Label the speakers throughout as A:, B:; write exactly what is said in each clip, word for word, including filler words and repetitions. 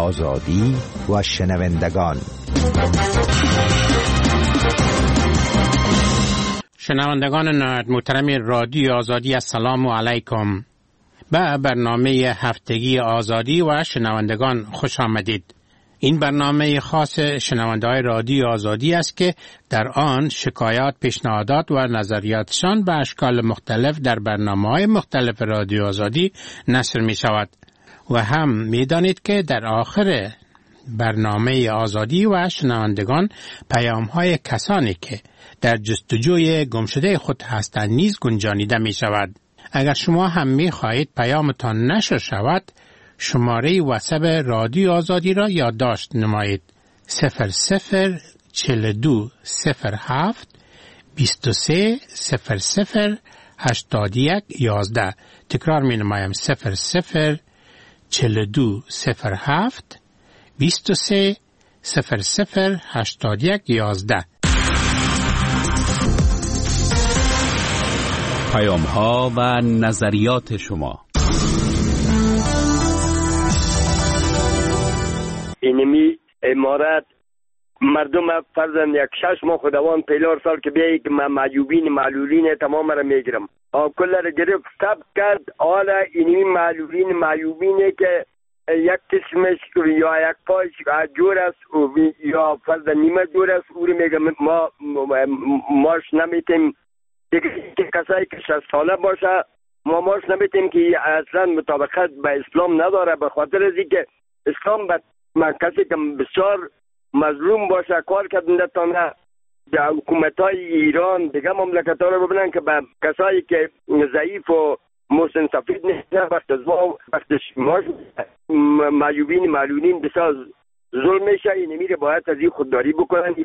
A: آزادی و شنوندگان.
B: شنوندگان محترم رادیو آزادی، السلام علیکم. به برنامه هفتگی آزادی و شنوندگان خوش آمدید. این برنامه خاص شنونده‌های رادیو آزادی است که در آن شکایات، پیشنهادات و نظریاتشان به اشکال مختلف در برنامه‌های مختلف رادیو آزادی نشر می شود. و هم می دانید که در آخر برنامه آزادی و شنوندگان پیام‌های کسانی که در جستجوی گمشده خود هستند نیز گنجانیده می شود. اگر شما هم می خواهید پیامتان نشر شود، شماره واتساپ رادیو آزادی را یادداشت نمایید: صفر صفر چهل و دو صفر هفت بیست و سه صفر صفر هشتاد و یک یازده. تکرار می نمایم: صفر صفر چهل و دو صفر هفت بیست و سه صفر صفر هشتاد و یک یازده.
C: پیام ها و نظریات شما.
D: اینمی امارت مردم فرضاً یک شش ماه خداوند پیلار سال که بیایی که من معیوبین معلولین تمام را میگیرم کل را گرفت سب کرد. حالا اینمی معلولین معیوبینه که یک قسمش یا یک پاش جور است یا فرضاً نیمه جور است، او رو میگم ما ماش نمیتیم دیگه که کسایی که شصت ساله باشه ما ماش نمیتیم که اصلا مطابقت به اسلام نداره، به خاطر از اینکه اسلام به من کسی که بسیار مظلوم باشه کار کردنده تانه در حکومت های ایران دیگه مملکت ها رو ببینن که به کسایی که ضعیف و محسن سفید نیست وقت از ما وقتش ماش معیوبین معلولین بسیار ظلم میشه. این میره باید از این خودداری بکنن.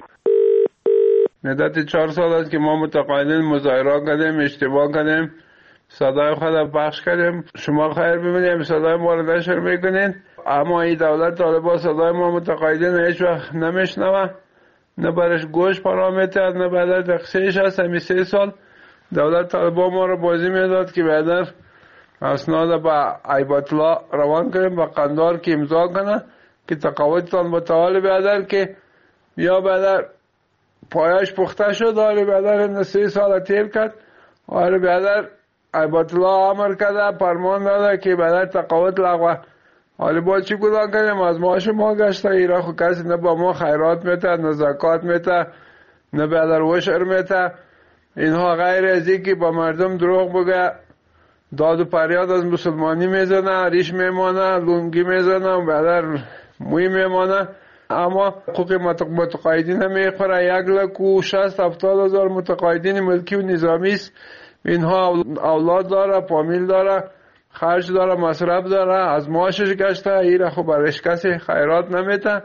E: مدت چهار سال است که ما متقاعدین مظاهره کردیم، اشتباه کردیم، صدای خود پخش کردیم. شما خیر ببینید صدای ما رو نشر میکنین، اما این دولت طالبان صدای ما متقاعدین هیچ وقت نمیشنوه، نه برش گوش پرا میتر، نه بعد دقیقش هست. همین سه سال دولت طالبان ما رو بازی میداد که بعدر اسناد با عیبت الله روان کنیم با قندار که امضا کنه که تقاعدتان متعال بعدر که یا بعدر پایش پخته شد. حالی بعدر این سه سال تیر کرد. حالی بعدر عیبت الله امر کرده، فرمان داده که بعدر تقاعد لغوه. حالی با چی گذار کنیم؟ از معاش ما گشته. ایرا خود کسی نه با ما خیرات میته، نه زکات میته، نه بعدر وشر میته. اینها غیر از این که با مردم دروغ بگه، داد و پریاد از مسلمانی میزنه، ریش میمانه، لونگی میزنه و بعدر موی میمانه. اما حقوق متقاعدین میخوره. یک لک و شست هفتاد هزار متقاعدین ملکی و نظامی است. اینها اولاد داره، فامیل داره، خرج داره، مصرف داره، از معاشش گشته. ایره خب برش کسی خیرات نمیته.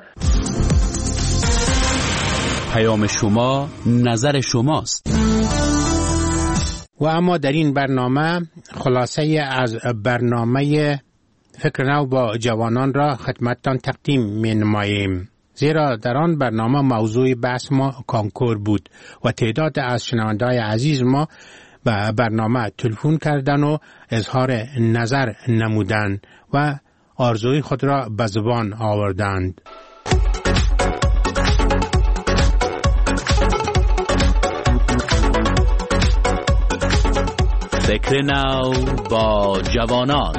C: پیام شما نظر شماست.
B: و اما در این برنامه خلاصه از برنامه فکر نو با جوانان را خدمتتان تقدیم می نماییم. زیرا در آن برنامه موضوع بحث ما کانکور بود و تعداد از شنونده‌های عزیز ما به برنامه تلفن کردن و اظهار نظر نمودند و آرزوی خود را به زبان آوردند.
C: فکر نو با جوانان.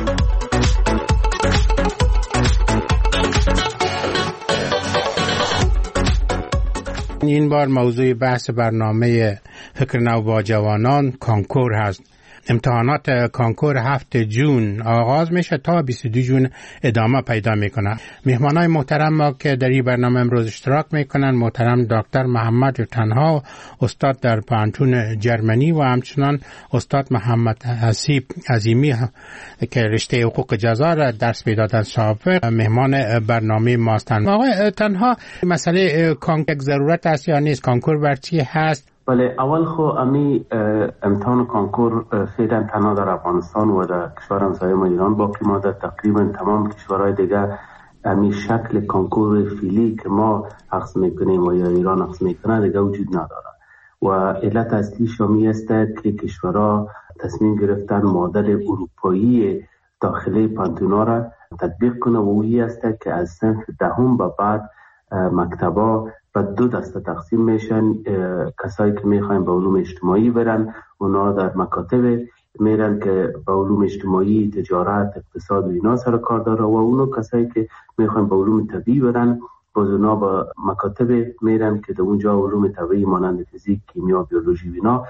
B: این بار موضوع بحث برنامه فکر نو با جوانان کانکور هست. امتحانات کانکور هفت جون آغاز میشه تا بیست و دو جون ادامه پیدا میکنه. مهمانای محترم ما که در این برنامه امروز اشتراک میکنن محترم دکتر محمد تنها، استاد در پانتون جرمنی، و همچنان استاد محمد حسیب عظیمی که رشته حقوق جزا را درس میدادن سابق مهمان برنامه ما هستند. آقای تنها، مسئله کانکور ضرورت است یا نیست؟ کانکور بر چی هست؟
F: بله، اول خو امی امتحان کانکور فعلا تنها در افغانستان و در کشور همسایه ما ایران باقی مانده. تقریبا تمام کشورهای دیگه امی شکل کانکور فیلی که ما عکس میکنیم و یا ایران عکس میکنه دیگه وجود نداره و علت اصلی شامی است که کشورها تصمیم گرفتن مدل اروپایی داخلی پانتونا را تطبیق کنه و اویی است که از صنف دهم به بعد مکتبا و دو دسته تقسیم میشن. کسایی که میخواین به علوم اجتماعی برن اونا در مکاتب میرن که به علوم اجتماعی، تجارت، اقتصاد و اینا سر کار داره و اونو کسایی که میخواین به علوم طبیعی برن باز اونا به مکاتب میرن که در اونجا علوم طبیعی مانند فیزیک، کیمیا، بیولوژی و اینا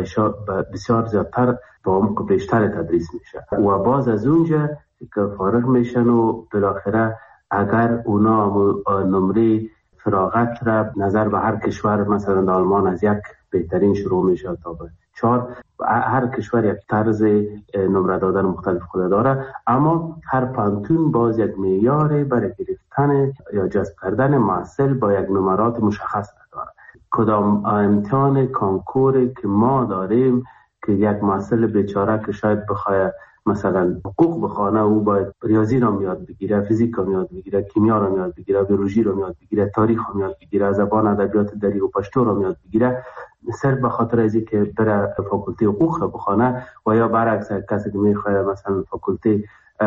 F: بسیار زیادتر با عمق بیشتر تدریس میشه و باز از اونجا که فارغ میشن و بالاخره اگر اونا نمره فراغت را نظر به هر کشور، مثلا آلمان از یک بهترین شروع میشه تا به چهار، هر کشور یک طرز نمره دادن مختلف خود داره، اما هر پانتون باز یک معیار برای گرفتن یا جذب کردن محصل با یک نمرات مشخص داره. کدام امتحان کانکور که ما داریم که یک محصل بیچاره که شاید بخواه مثلا حقوق بخونه، او باید ریاضی رو یاد بگیره، فیزیک رو یاد بگیره، کیمیا رو یاد بگیره، بیولوژی رو یاد بگیره، تاریخ رو یاد بگیره، زبان ادبیات دری و پشتو رو یاد بگیره، صرف به خاطر از اینکه بره فاکولته حقوق بخونه و یا برعکس کسی که میخواد مثلا فاکولته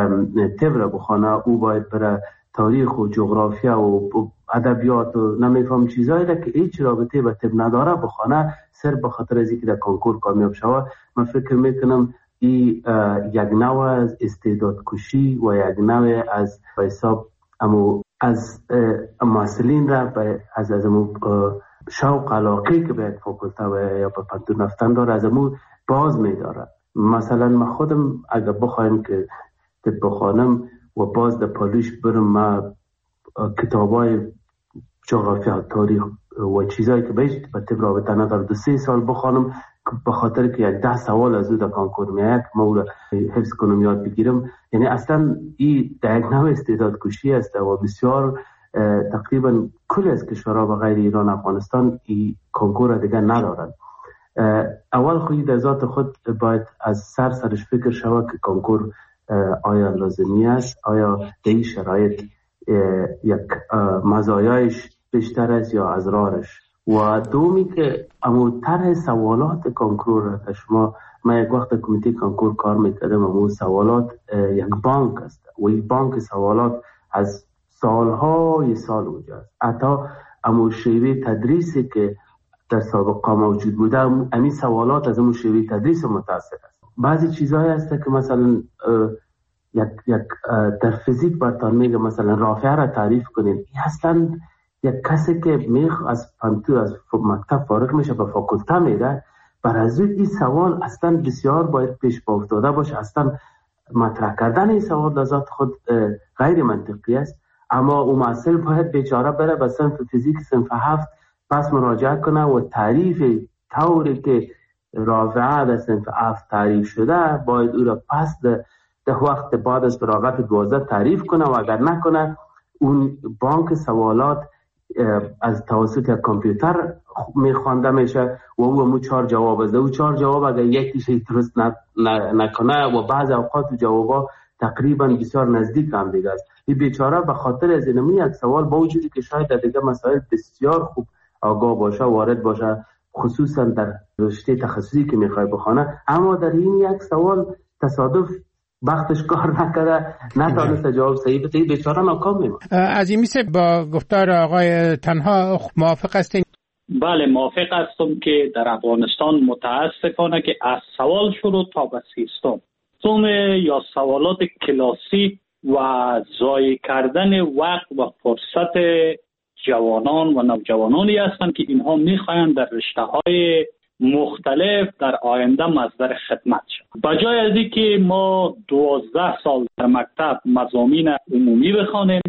F: طب رو بخونه، او باید بره تاریخ و جغرافیا و ادبیات و نمیفهم چیزایی که هیچ رابطه به طب نداره بخونه، صرف به خاطر از اینکه در کانکور کامیاب شود. من فکر میکنم این یک نوع از استعداد کشی و یک نوع از حساب امو از محصلین را از از امو شوق علاقه که به یک فاکولته و یا به پانتون رفتن داره از امو باز میداره. مثلا من خودم اگر بخوایم که طب بخوانم و باز در پالوش برم ما کتابای جغرافیا، تاریخ و چیزایی که بهش به طب رابطه نداره دو سه سال بخوانم به خاطر که یک ده سوال از او در کانکور میاد ما او را حفظ کنم یاد بگیرم، یعنی اصلا این در یک نوع استعداد کشی است و بسیار تقریبا کل از کشورها و غیر ایران افغانستان این کانکور دیگه ندارن. اول خودی در ذات خود باید از سر سرش فکر شود که کانکور آیا لازمی است، آیا در این شرایط یک مزایایش بیشتر است یا اضرارش. و دومی که امو طرح سوالات کانکور را شما، من یک وقت کمیته کانکور کار میکردم، امو سوالات یک بانک است و این بانک سوالات از سالهای سال وجود است. حتی امو شیوه تدریسی که در سابقه موجود بوده امی سوالات از امو شیوه تدریس متأثر است. بعضی چیزهایی هست که مثلا یک یک در فیزیک براتون میگه مثلا رافعه را تعریف کنین، این اصلا یک کسی که میخ از پانتو از مکتب فارغ میشه به فاکولته میره، بر از این سوال اصلا بسیار باید پیش با افتاده باشه. اصلا مطرح کردن این سوال در ذات خود غیر منطقی است، اما اون محصل باید بیچاره بره به صنف فیزیک صنف هفت پس مراجعه کنه و تعریف طوری که رافعه در صنف هفت تعریف شده باید او را پس ده وقت بعد از فراغت دوازده تعریف کنه و اگر نکنه اون بانک سوالات از توسط یک کامپیوتر میخوانده میشه و او همون چهار جواب است. او چهار جواب اگر یکیش درست نکنه و بعض اوقات جوابا تقریبا بسیار نزدیک هم دیگه است. این بیچاره به خاطر از اینمی یک سوال با وجودی که شاید در دیگه مسائل بسیار خوب آگاه باشه، وارد باشه، خصوصا در رشته تخصصی که میخواد بخونه، اما در این یک سوال تصادف بختش کار نکرده، نتونسته جواب صحیح بده، بیچاره ناکام میمونه.
B: از این میشه با گفتار آقای تنها موافق هستین؟
G: بله موافق هستم که در افغانستان متاسفانه که از سوال شروع تا به سیستم ثم یا سوالات کلاسی و ضایع کردن وقت و فرصت جوانان و نوجوانانی هستند که اینها میخواهند در رشته‌های مختلف در آینده مصدر خدمت شد. بجای از اینکه ما دوازده سال در مکتب مضامین عمومی بخوانیم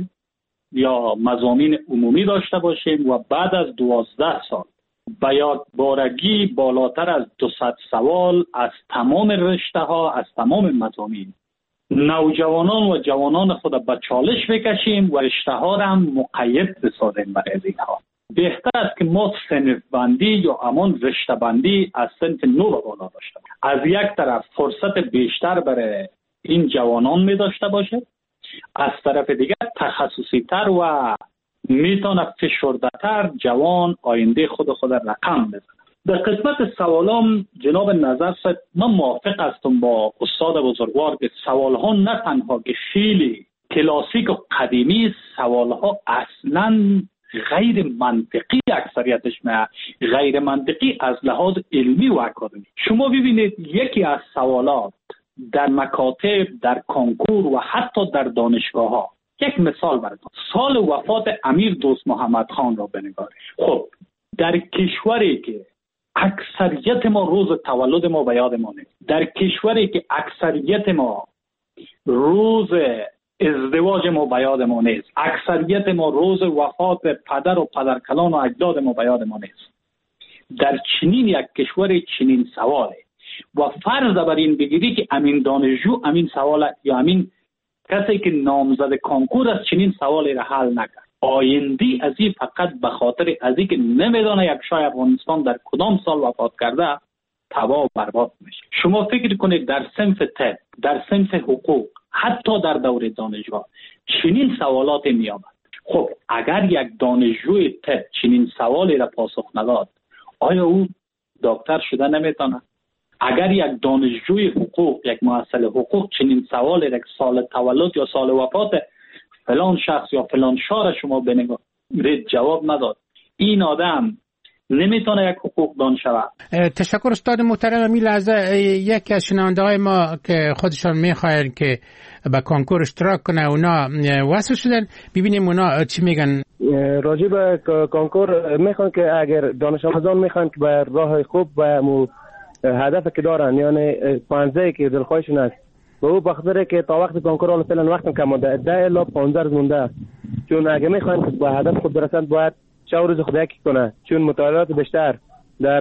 G: یا مضامین عمومی داشته باشیم و بعد از دوازده سال به یادبارگی بالاتر از دویست سوال از تمام رشته ها، از تمام مضامین، نوجوانان و جوانان خود به چالش بکشیم و رشته ها را هم مقید بسازیم برای اینها. بهتر است که ما صنف بندی یا همان رشته بندی از صنف نو به بالا داشته باشیم. از یک طرف فرصت بیشتر برای این جوانان می داشته باشه، از طرف دیگر تخصصی تر و میتونه فشرده تر جوان آینده خود خود رقم بزنه. در قسمت سوالام جناب نظر صاحب من موافق هستم با استاد بزرگوار که سوال ها نه تنها که خیلی کلاسیک و قدیمی سوالها اصلا غیر منطقی، اکثریتش نه غیر منطقی از لحاظ علمی و اکادمی. شما ببینید یکی از سوالات در مکاتب، در کنکور و حتی در دانشگاه ها، یک مثال براتون، سال وفات امیر دوست محمد خان را بنگارید. خب در کشوری که اکثریت ما روز تولد ما به یاد ما نیست، در کشوری که اکثریت ما روز ازدواج ما به یاد ما نیست، اکثریت ما روز وفات پدر و پدرکلان و اجداد ما به یاد ما نیست، در چنین یک کشور چنین سواله و فرض بر این بگیری که امین دانشجو امین سوال یا امین کسی که نامزد کنکور از چنین سوالی را حل نکرد، آیندی از این فقط به خاطر از این که نمیدانه یک شاه افغانستان در کدام سال وفات کرده تباه و برباد میشه. شما فکر کنید در صنف طب، در صنف حقوق، حتی در دوره دانشگاه چنین سوالات می آمد. خب اگر یک دانشجوی طب چنین سوالی را پاسخ نداد، آیا او دکتر شده نمیتونه؟ اگر یک دانشجوی حقوق، یک محصل حقوق چنین سوالی را سال تولد یا سال وفات فلان شخص یا فلان شهر شما بنگارید جواب نداد، این آدم نمیتونه یک حقوقدان شود.
B: تشکر استاد محترم. این لحظه یکی از شنونده های ما که خودشان میخواین که به کنکور اشتراک کنه اونا وصل شدن، ببینیم اونا چی میگن.
H: راجع به کنکور میخوان که اگر دانش آموزان میخوان که به راه خوب و هدف که دارن، یعنی پانزه که دلخواهشون است و او بخاطر که تا وقت کنکور حالا فعلا وقتم کم مونده، ده الی پانزده روز مونده، چون اگه میخوان که به هدف خود برسند باید چهار روز خود یکی کنه، چون مطالعات بیشتر در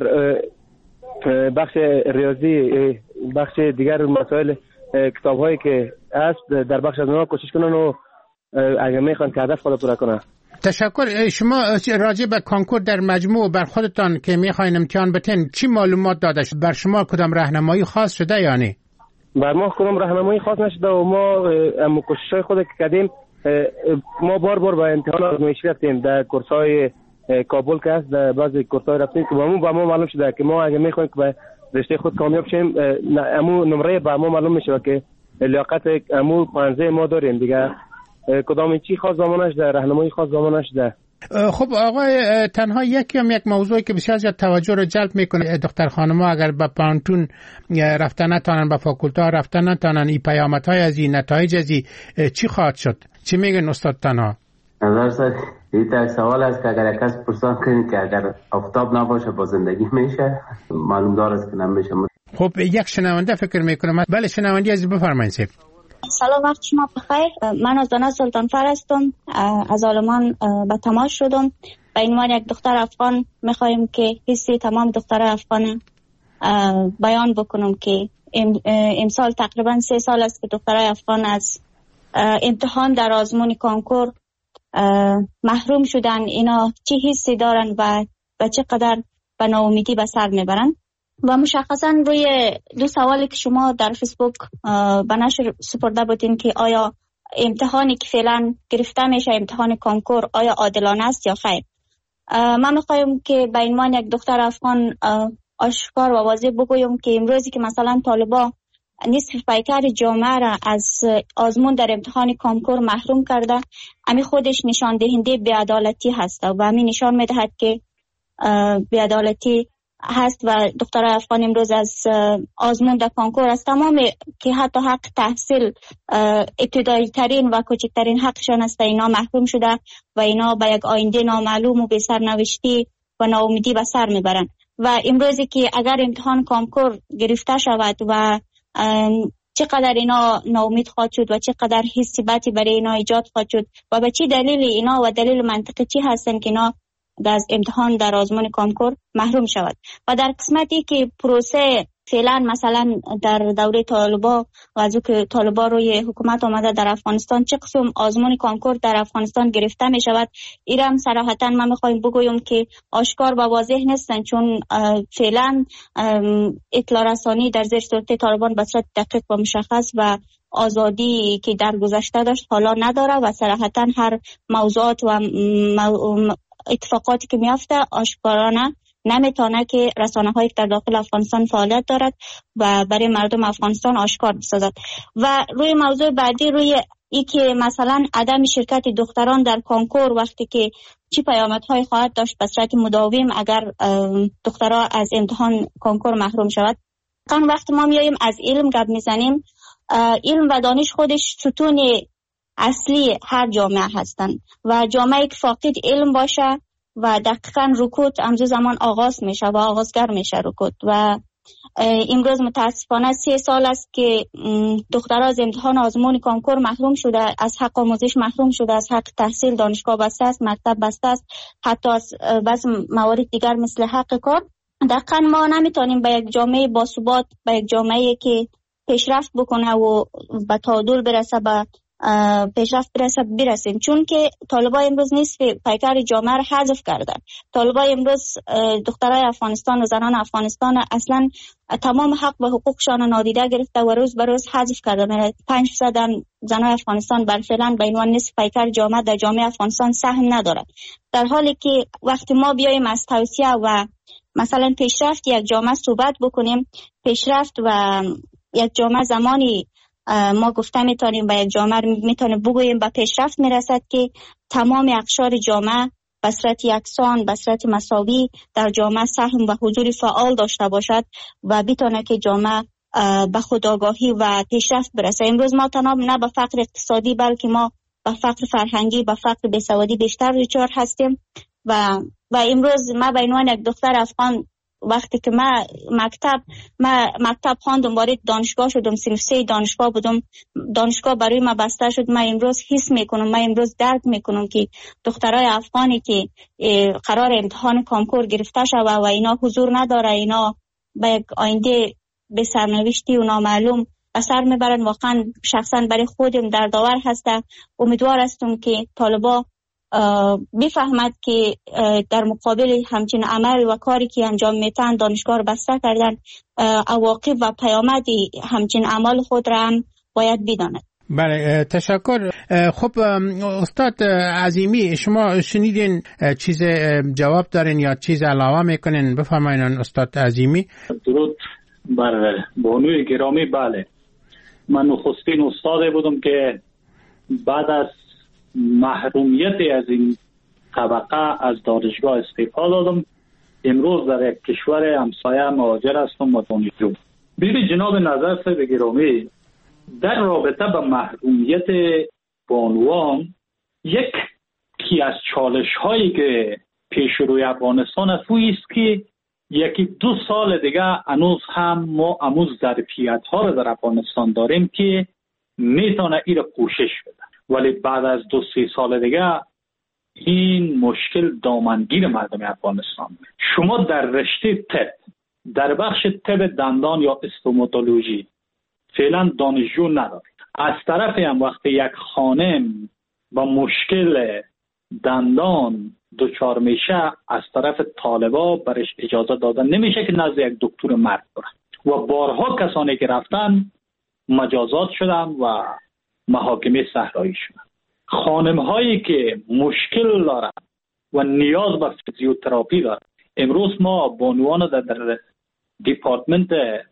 H: بخش ریاضی، بخش دیگر مسائل کتاب هایی که هست در بخش از اونها کوشش کنن و اگه میخوان که هدف خود پورا کنه.
B: تشکر. شما راجع به کنکور در مجموع بر خودتان که میخواین امتحان بتین چی معلومات داده شد؟ بر شما کدام راهنمایی خاص شده یا نه؟
H: بر ما کدام راهنمایی خاص نشده و ما ام کوشش‌های خود که کردیم، ما بار بار به امتحان آزمایشی رفتیم در کورس‌های کابل که هست، در بعضی کورس‌های رفتیم که با ما با ما معلوم شده که ما اگه میخوایم که به رشته خود کامیاب شیم، امو نمره با ما معلوم میشه که لیاقت امو پانزده ما داریم دیگه. کدام چی خاص زمانش در راهنمایی خاص زمانش ده.
B: خب آقای، تنها یکی هم یک موضوعی که بسیار زیاد توجه رو جلب میکنه دختر خانم‌ها اگر به پانتون رفتن نتونن، به فاکولته رفتن نتونن، این پیامدهای از این نتایج از این چی خواهد شد؟ چی میگن استاد تنها؟
F: نظر این سوال است که اگر کس پرسان کنید که اگر آفتاب نباشه با زندگی میشه، معلوم دار است که نمیشه.
B: خب یک شنونده فکر میکنم. بله شنونده عزیز بفرمایید.
I: سلام، وقت شما بخیر. من از دانا سلطانفر هستم، از آلمان به تماس شدم. به عنوان یک دختر افغان میخوایم که حسی تمام دختر افغان بیان بکنم که امسال تقریبا سه سال است که دخترای افغان از امتحان در آزمون کنکور محروم شدن. اینا چه حسی دارن و به چه قدر به ناامیدی به سر میبرن؟ و مشخصا روی دو سوالی که شما در فیسبوک به نشر سپرده بودین که آیا امتحانی که فعلا گرفته میشه امتحان کنکور آیا عادلانه است یا خیر، من میخوایم که به عنوان یک دختر افغان آشکار و واضح بگویم که امروزی که مثلا طالبا نصف پیکر جامعه را از آزمون در امتحان کنکور محروم کرده، امی خودش نشان دهنده بی‌عدالتی هست و امی نشان میدهد که بی‌عدالتی هست و دختر افغان امروز از آزمون در کنکور از تمام که حتی حق تحصیل ابتدایی ترین و کوچکترین حقشان است اینا محروم شده و اینا به یک آینده نامعلوم و به سرنوشتی و ناامیدی به سر میبرن. و امروزی که اگر امتحان کنکور گرفته شود و چقدر اینا ناامید خواهد شد و چقدر حسی بدی برای اینا ایجاد خواهد شد و به چی دلیل اینا و دلیل منطقی چی هستن که اینا از امتحان در آزمون کنکور محروم شود. و در قسمتی که پروسه فعلا مثلا در دوره طالبا و از او که طالبا روی حکومت آمده در افغانستان چه قسم آزمون کنکور در افغانستان گرفته می شود، ایرم صراحتا من میخوایم بگویم که آشکار و واضح نیستن، چون فعلا اطلاع رسانی در زیر سلطه طالبان به صورت دقیق و مشخص و آزادی که در گذشته داشت حالا نداره و صراحتا هر موضوعات و مو... اتفاقاتی که میافته آشکارانه نمیتونه که رسانه هایی که در داخل افغانستان فعالیت دارد و برای مردم افغانستان آشکار بسازد. و روی موضوع بعدی روی ای که مثلا عدم شرکت دختران در کنکور وقتی که چی پیامدهای خواهد داشت به صورت مداوم اگر دخترها از امتحان کنکور محروم شود. وقتی ما میاییم از علم گپ میزنیم، علم و دانش خودش ستون اصلی هر جامعه هستند و جامعه که فاقد علم باشه و دقیقاً رکود امروز زمان آغاز میشه و آغازگر میشه رکود. و امروز متاسفانه سه سال است که دخترها از امتحان آزمون کنکور محروم شده، از حق آموزش محروم شده، از حق تحصیل دانشگاه بسته است، مکتب بسته است، حتی از بعض موارد دیگر مثل حق کار. دقیقاً ما نمیتونیم به یک جامعه باثبات، به یک جامعه که پیشرفت بکنه و به تعادل برسه، به پیشرفت برسه برسیم، چون که طالبان امروز نصف پیکر جامعه را حذف کردن. طالبان امروز دخترای افغانستان و زنان افغانستان اصلا تمام حق و حقوقشان نادیده گرفته و روز به روز حذف کرده. پنج درصد زنان افغانستان بالفعلا به عنوان نصف پیکر جامعه در جامعه افغانستان سهم ندارد، در حالی که وقتی ما بیایم از توسعه و مثلا پیشرفت یک جامعه صحبت بکنیم، پیشرفت و یک جامعه زمانی ما گفته میتونیم به یک جامعه میتونیم بگوییم به پیشرفت میرسد که تمام اقشار جامعه به صورت یکسان، به صورت مساوی در جامعه سهم و حضور فعال داشته باشد و بتونه که جامعه به خودآگاهی و پیشرفت برسه. امروز ما تنها نه به فقر اقتصادی بلکه ما به فقر فرهنگی، به فقر بیسوادی بیشتر دچار هستیم و و امروز ما به عنوان یک دختر افغان وقتی که ما مکتب ما مکتب خواندم، وارد دانشگاه شدم، صنف سه دانشگاه بودم، دانشگاه برای ما بسته شد، ما امروز حس میکنم، ما امروز درک میکنم که دخترای افغانی که قرار امتحان کنکور گرفته شوه و اینا حضور نداره، اینا به یک آینده به سرنوشتی و نامعلوم اثر میبرن، واقعا شخصا برای خودم دردآور هسته. امیدوار هستم که طالبا بفهمد که در مقابل همچین عمل و کاری که انجام میتن دانشگاه رو بسته کردن، عواقب و پیامد همچین عمل خود را هم باید بداند.
B: بله، تشکر. خب استاد عظیمی، شما شنیدین چیز جواب دارین یا چیز علاوه میکنین؟ بفرمایین استاد عظیمی.
G: درود بر بانوی گرامی. بله، من نخستین استاد بودم که بعد از محرومیت از این طبقه از دانشگاه استعفا دادم. امروز در یک کشور همسایه مهاجر هستم و دانشجو. ببین جناب نظر صاحب گرامی، در رابطه با محرومیت بانوان یکی از چالش هایی که پیش روی افغانستان است که یکی دو سال دیگه هنوز هم ما اموز ظرفیت ها رو در افغانستان داریم که میتونه این رو پوشش بده، ولی بعد از دو سه سال دیگه این مشکل دامنگیر مردم افغانستان. شما در رشته طب، در بخش طب دندان یا استوماتولوژی فعلا دانشجو ندارید. از طرفی هم وقتی یک خانم با مشکل دندان دچار میشه، از طرف طالبا برش اجازه دادن نمیشه که نزد یک دکتر مرد بره و بارها کسانی که رفتن مجازات شدن و محاکمه صحرایی شدن. خانم هایی که مشکل دارن و نیاز به فیزیوتراپی دارن، امروز ما بانوان در, در دیپارتمنت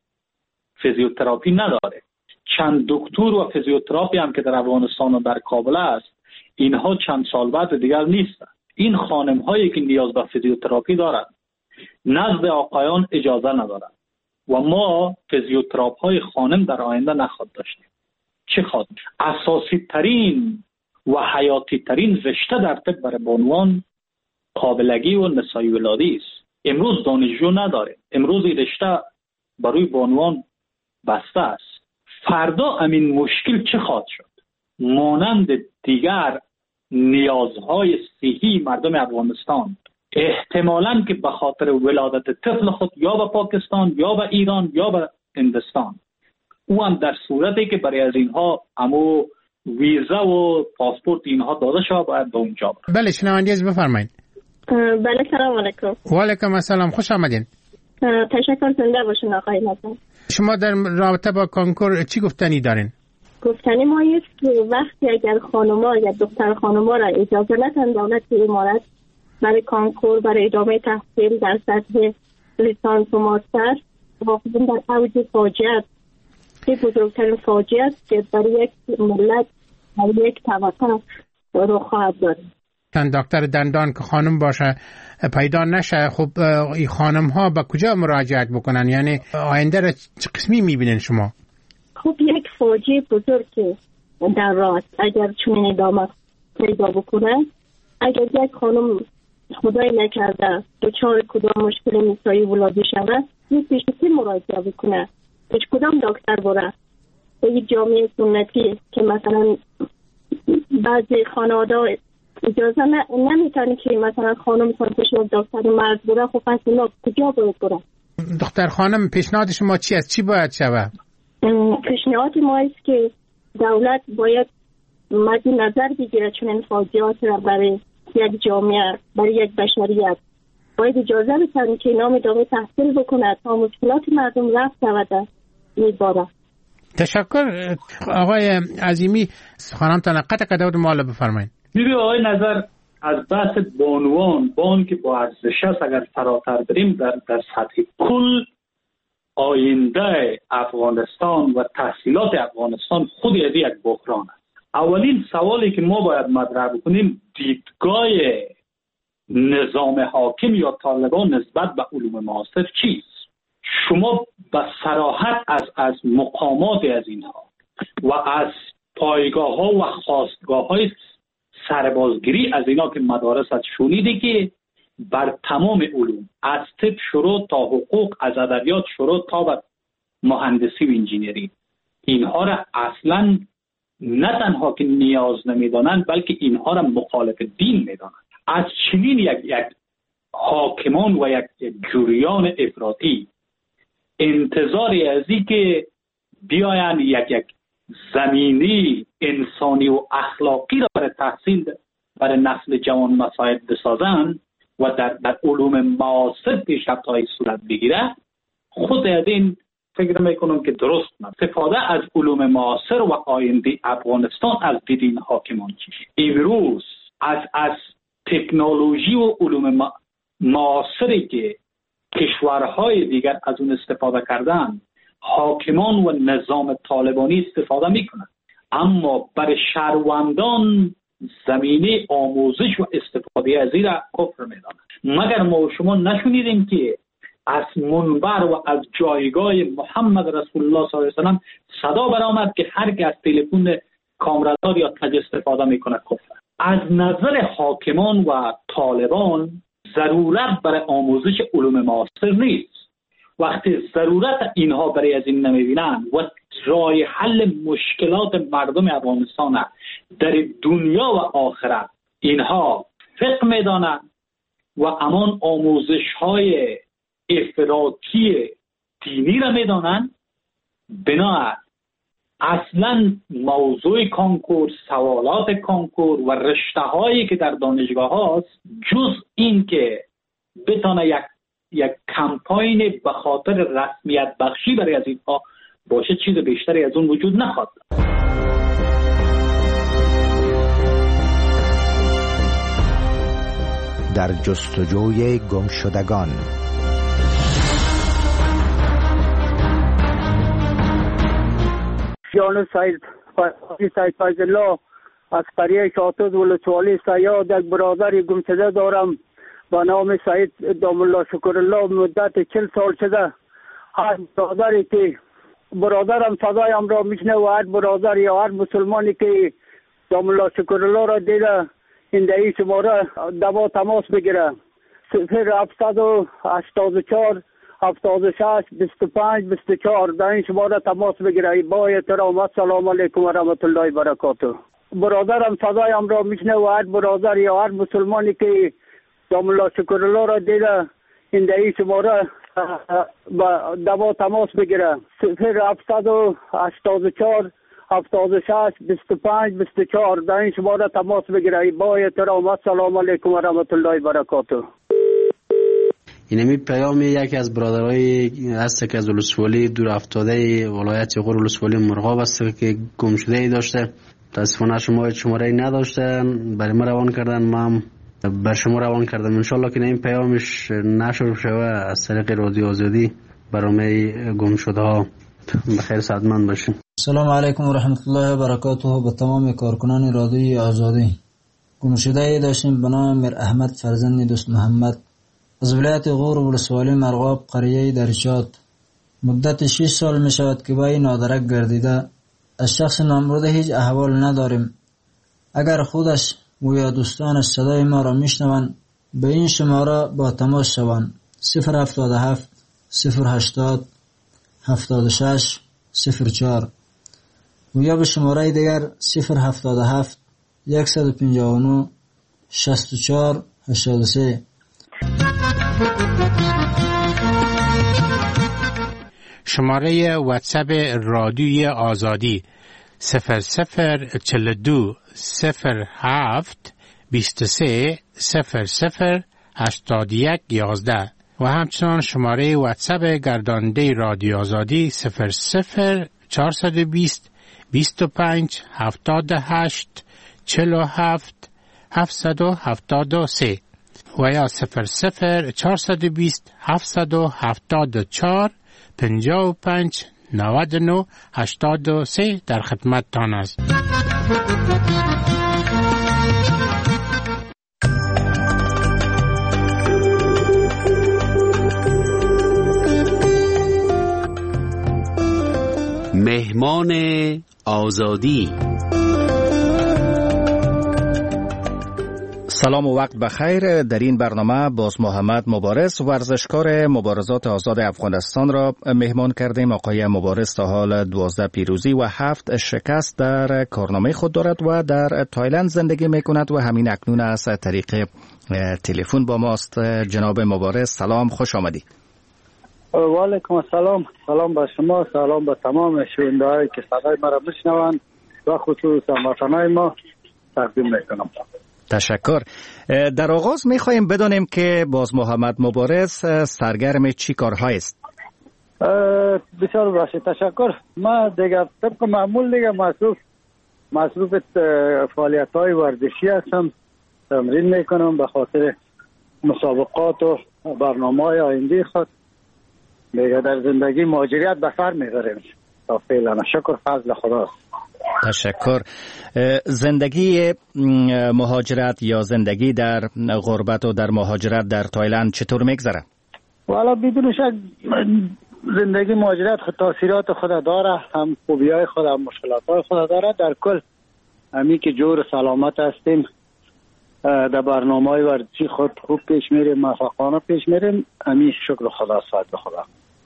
G: فیزیوتراپی نداره. چند دکتر و فیزیوتراپی هم که در افغانستان و در کابل است، اینها چند سال بعد دیگر نیستن. این خانم هایی که نیاز به فیزیوتراپی دارن نزد آقایان اجازه ندارن و ما فیزیوتراپ های خانم در آینده نخواهد داشتیم. چه خواهد؟ اساسی ترین و حیاتی ترین رشته در طب برای بانوان قابلگی و نسای ولادی است. امروز دانشجو نداره، امروز این رشته برای بانوان بسته است. فردا همین مشکل چه خواهد شد؟ مانند دیگر نیازهای صحی مردم افغانستان احتمالاً که به خاطر ولادت طفل خود یا به پاکستان یا به ایران یا به هندوستان، او هم در صورتی که برای از اینها امو ویزا و پاسپورت اینها داده شود باید به اونجا برد.
B: بله، شنونده از بفرمایید.
J: بله، سلام علیکم.
B: و علیکم السلام، خوش آمدین.
J: تشکر، زنده باشین آقای نظر.
B: شما در رابطه با کنکور چی گفتنی دارین؟
J: گفتنی ما است که وقتی اگر خانوما یا دختر خانوما را اجازه ندن دولت امارات برای کنکور برای ادامه تحصیل در سطح لیسانس و ماستر، واقعا در اوج فاجعه است. این بزرگترین فاجعه است که برای یک ملت یک طبقه رو خواهد داد.
B: دکتر دندان که خانم باشه پیدا نشه، خب این خانم ها به کجا مراجعت بکنن؟ یعنی آینده را چه قسمی میبینین شما؟
J: خب یک فوجی بزرگ که در راست اگر چون ادامه پیدا بکنه، اگر یک خانم خدای نکرده دچار کدام مشکل نسایی ولادی شده، یک پیشتی مراجعه بکنه. هیچ کدام دکتر بره به یک جامعه سنتی که مثلا بعضی خانواده اجازه نمیتونه که مثلا خانم سانتش دکتر مرد بره، خب پس اینا کجا باید بره؟
B: دختر خانم پیشنهاد شما چی است؟ چی باید شود؟
J: پیشنهاد ما است که دولت باید مد نظر بگیره چون این فاجعات را برای یک جامعه، برای یک بشریت باید اجازه بکنه که نام ادامه تحصیل بکنه تا مشکلات مردم رفع شود. میباره.
B: تشکر آقای عظیمی. خانم تا نقطه کدود مالا بفرمایید.
G: میبی آقای نظر از بحث بانوان بان که با ارزش است اگر فراتر بریم در, در سطح کل آینده افغانستان و تحصیلات افغانستان خود از یک بحران است. اولین سوالی که ما باید مطرح بکنیم دیدگاه نظام حاکم یا طالبان نسبت به علوم معاصر چیست؟ شما به صراحت از از مقامات از اینها و از پایگاه ها و خواستگاه های سربازگیری از اینا که مدارس از شنیده که بر تمام علوم از طب شروع تا حقوق، از ادبیات شروع تا به مهندسی و انجینری، اینها را اصلا نه تنها که نیاز نمیدانند بلکه اینها را مخالف دین میدانند. از چنین یک یک حاکمان و یک, یک جریان افراطی انتظاری از این که بیاین یک یک زمینی انسانی و اخلاقی را برای تحصیل برای نسل جوان مساعد بسازند و در, در علوم معاصر پیشرفت‌های صورت بگیره، خود از این فکر میکنم که درست نه. استفاده از علوم معاصر و آینده افغانستان از دید حاکمان چیست؟ امروز از از تکنولوژی و علوم معاصری که کشورهای دیگر از اون استفاده کردن، حاکمان و نظام طالبانی استفاده میکنند، اما برای شهروندان زمینه آموزش و استفاده از این را کفر میدانند. مگر ما و شما نشنیدیم که از منبر و از جایگاه محمد رسول الله صلی الله علیه و سلم صدا برآمد که هر کی از تلفن کامرادار یا تج استفاده میکنه کفر. از نظر حاکمان و طالبان ضرورت برای آموزش علوم معاصر نیست. وقتی ضرورت اینها برای از این نمیبینن و راه حل مشکلات مردم افغانستان در دنیا و آخرت اینها فقه میدانن و امان آموزش های افراطی دینی را میدانن، بنا اصلا موضوع کانکور، سوالات کانکور و رشته هایی که در دانشگاه هاست جز این که بتانه یک یک کمپاین به خاطر رسمیت بخشی برای از اینها باشه، چیز بیشتری از اون وجود نخواهد.
A: در جستجوی گمشدگان.
K: جان سید سید فیض الله از قریه شاطد ولسوالی سیاد یک برادر گمشده دارم با نام سید دام الله شکر الله. مدت چل سال شده هر برادری که برادرم صدایم را میشنه و هر برادر یا هر مسلمانی که دام الله شکر الله را دیده این دهی شماره دوا تماس بگیره. صفر هفتصد و هشتاد و چهار هفتاد و شش بیست و پنج بیست و چهار در این شماره تماس بگیره. با احترام السلام علیکم و رحمت الله و برکاته. برادرم صدایم را میشنه و هر برادر یا هر مسلمانی که دام الله شکر الله را دیده این دهی شماره با دوا تماس بگیره. صفر هفتصد و هشتاد و چهار هفتاد و شش بیست و پنج بیست و چهار در این شماره تماس بگیره. با احترام السلام علیکم و رحمت الله و برکاته.
L: اینمی پیام یکی از برادرای هست که از ولسوالی دور افتاده ولایت غور ولسوالی مرغاب است که گم شده ای داشته. متاسفانه شما شماره ای نداشتن، برای ما روان کردن، ما هم بر شما روان کردم. انشالله که این پیامش نشر شوه از طریق رادیو آزادی برای گم شده ها بخیر سعادتمند باشین.
M: سلام علیکم و رحمت الله و برکاته به تمام کارکنان رادیوی آزادی. گمشده داشتیم به نام میر احمد فرزند دوست محمد از ولایت غور ولسوالی مرغاب قریه درچات. مدت شش سال می شود که با این نادرک گردیده. از شخص نامبرده هیچ احوال نداریم. اگر خودش و یا دوستانش صدای ما را میشنوند به این شماره با تماس شوند: صفر هفتاد و هفت صفر هشتاد هفتاد و شش صفر چهار و یا به شماره دیگر صفر هفتاد و هفت صد و پنجاه و نه شصت و چهار هشتاد و سه.
B: شماره واتساپ رادیوی آزادی صفر صفر چهل و دو صفر هفت بیست و سه صفر صفر هشتاد و یک یازده و همچنان شماره واتساپ گرداننده رادیو آزادی صفر صفر چهارصد و بیست بیست و پنج هفتاد و هشت چهل و هفت هفتصد و هفتاد و سه و یا صفر صفر چهارصد و بیست هفتصد و هفتاد و چهار پنجاه و پنج نود و نه هشتاد و سه در خدمت تان است.
C: مهمان آزادی.
N: سلام و وقت بخیر. در این برنامه باز محمد مبارز ورزشکار مبارزات آزاد افغانستان را مهمان کردیم. آقای مبارز تا حال دوازده پیروزی و هفت شکست در کارنامه خود دارد و در تایلند زندگی می کند و همین اکنون از طریق تلفن با ماست. جناب مبارز سلام، خوش آمدی.
K: و علیکم السلام. سلام به شما، سلام به تمام شنونده‌هایی که صدای ما را میشنوند و خصوصا وطنای ما تقدیم میکنم.
N: تشکر. در آغاز میخواهیم بدانیم که باز محمد مبارز سرگرم چی کارهایی است؟
K: بسیار باشه، تشکر. ما دیگه طبق معمول دیگه مصروف مصروف فعالیت‌های ورزشی هستم. تمرین میکنم به خاطر مسابقات و برنامه‌های آینده خود. دیگه در زندگی مهاجرت به سر میبریم تا فعلا. شکر فضل خداست.
N: تشکر. زندگی مهاجرت یا زندگی در غربت و در مهاجرت در تایلند چطور میگذره؟
K: والا بدون شک زندگی مهاجرت خود تاثیرات خود داره، هم خوبی‌های خود هم مشکلات‌های خود داره. در کل همین که جور سلامت هستیم، در برنامه‌های ورزشی خود خوب پیش میریم، موفقانه پیش میریم. همین شکر خدا، فضل خدا.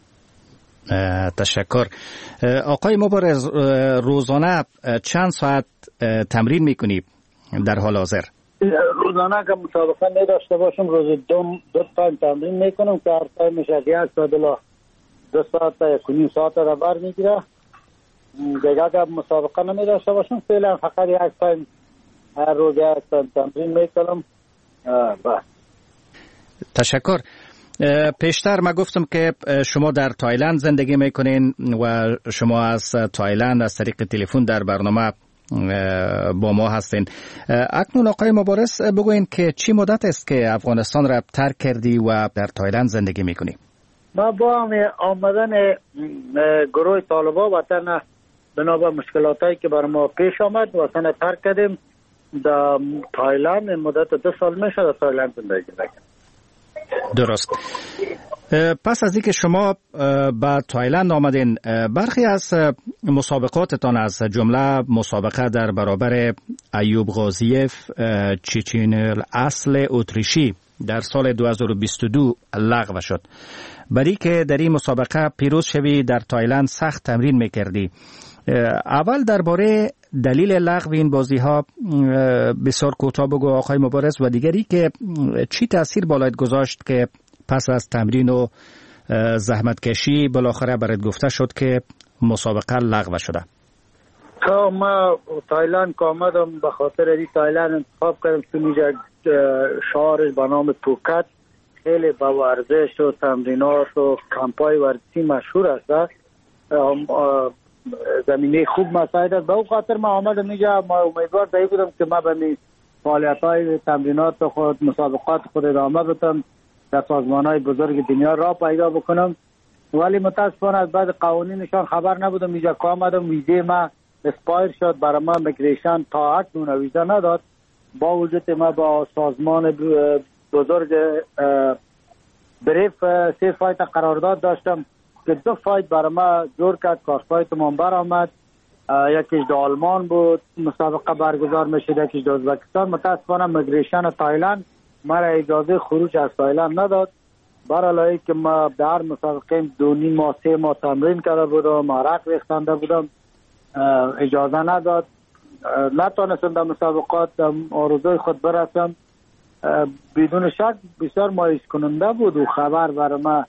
N: تشکر. آقای مبارز، روزانه چند ساعت تمرین میکنی در حال حاضر؟
K: روزانه که مسابقه نداشته باشم روز دو دو تایم تمرین میکنم که هر تایم میشه یک ساعت الا دو ساعت تا یک و نیم ساعت را بر میگیره. دیگه که مسابقه نمیداشته باشم فعلا فقط یک تایم هر روز یک تایم تمرین میکنم. بس.
N: تشکر. پیشتر ما گفتم که شما در تایلند زندگی میکنین و شما از تایلند از طریق تلفن در برنامه با ما هستین. اکنون آقای مبارز بگوین که چی مدت است که افغانستان را ترک کردی و در تایلند زندگی میکنی؟
K: ما با آمدن گروه طالبان وطن بنابر مشکلاتایی که بر ما پیش آمد وطن ترک کردیم. در تایلند مدت دو سال میشه در تایلند زندگی میکنم.
N: درست. پس از اینکه شما به تایلند آمدین، برخی از مسابقاتتان از جمله مسابقه در برابر ایوب غازیف چیچین الاصل اتریشی در سال دو هزار و بیست و دو لغو شد. برای که در این مسابقه پیروز شوی در تایلند سخت تمرین میکردی. اول درباره دلیل لغو این بازی ها بسیار کوتاه بگو آقای مبارز، و دیگری که چی تاثیر بالایت گذاشت که پس از تمرین و زحمت کشی بالاخره برات گفته شد که مسابقه لغو شده؟
K: تا ما تایلند که آمدم به خاطر این تایلند انتخاب کردم تو اینجا شهر به نام پوکت خیلی با ورزش و تمرینات و کمپای ورزشی مشهور است. زمینه خوب مساعد است. به اون خاطر ما آمدم اینجا. ما امیدوار دایی بودم که ما به فعالیت‌های تمرینات خود مسابقات خود ادامه بدم، در سازمان‌های بزرگ دنیا را پیدا بکنم. ولی متاسفانه از بعد قوانینشان خبر نبودم. اینجا که آمدم ویزه ما اسپایر شد، برای ما میگریشن تا اکنون ویزا نداد. با وجود ما با سازمان بزرگ بریف سه فایت قرارداد داشتم که دو فایت برای ما جور کرد، کار فایت من بر آمد. یکیش در آلمان بود مسابقه برگزار میشد، یکیش در ازبکستان. متاسفانه میگریشن تایلند مرا اجازه خروج از تایلند نداد، برای که ما در مسابقه دو نیم ماه سه ماه تمرین کرده بودم، عرق ریختنده بودم، اجازه نداد. نتونستم در مسابقات آرزوی خود برسم. بدون شک بسیار مایوس کننده بود و خبر برای ما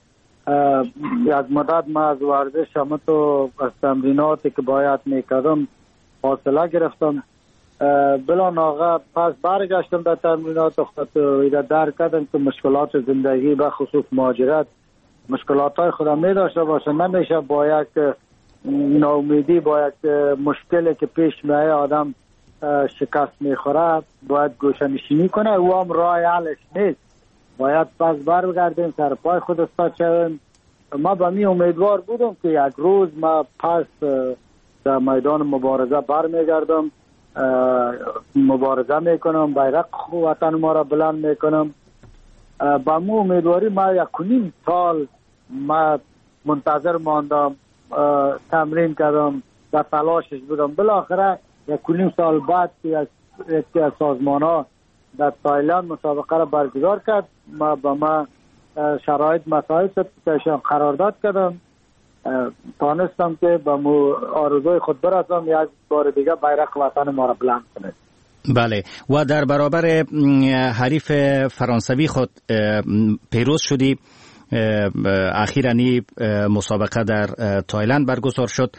K: از مدت ما از ورزش همه تو از تمریناتی که باید میکردم فاصله گرفتم. بلا ناغه پس برگشتم در تمرینات خود و درک کردم که مشکلات زندگی به خصوص مهاجرت مشکلات های خودم می داشته باشه. نمیشه با یک ناامیدی با یک مشکلی که پیش میایه آدم شکست میخوره باید گوشه‌نشینی کنه و هم راه حلش نیست. باید پس برگردیم سر پای خود استاد شویم. ما به می امیدوار بودم که یک روز ما پس در میدان مبارزه برمیگردم، مبارزه میکنم، بیرق وطن ما را بلند میکنم. با مو امیدواری ما یک نیم سال ما منتظر ماندم، تمرین کردم، در تلاشش بودم. بالاخره یک نیم سال بعد که یکی از سازمان ها در تایلند مسابقه را برگزار کرد، ما با ما شرایط مسائل که قرارداد کردم، تانستم که با مو آرزوی خود برسم یک بار دیگه بیرق وطن ما را بلند کنه.
N: بله، و در برابر حریف فرانسوی خود پیروز شدی. اخیراً مسابقه در تایلند برگزار شد.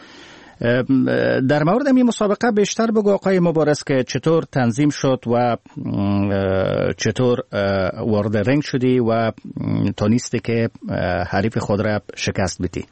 N: در مورد این مسابقه بیشتر بگو آقای مبارز که چطور تنظیم شد و چطور وارد رنگ شدی و تونستی که حریف خود را شکست بدی.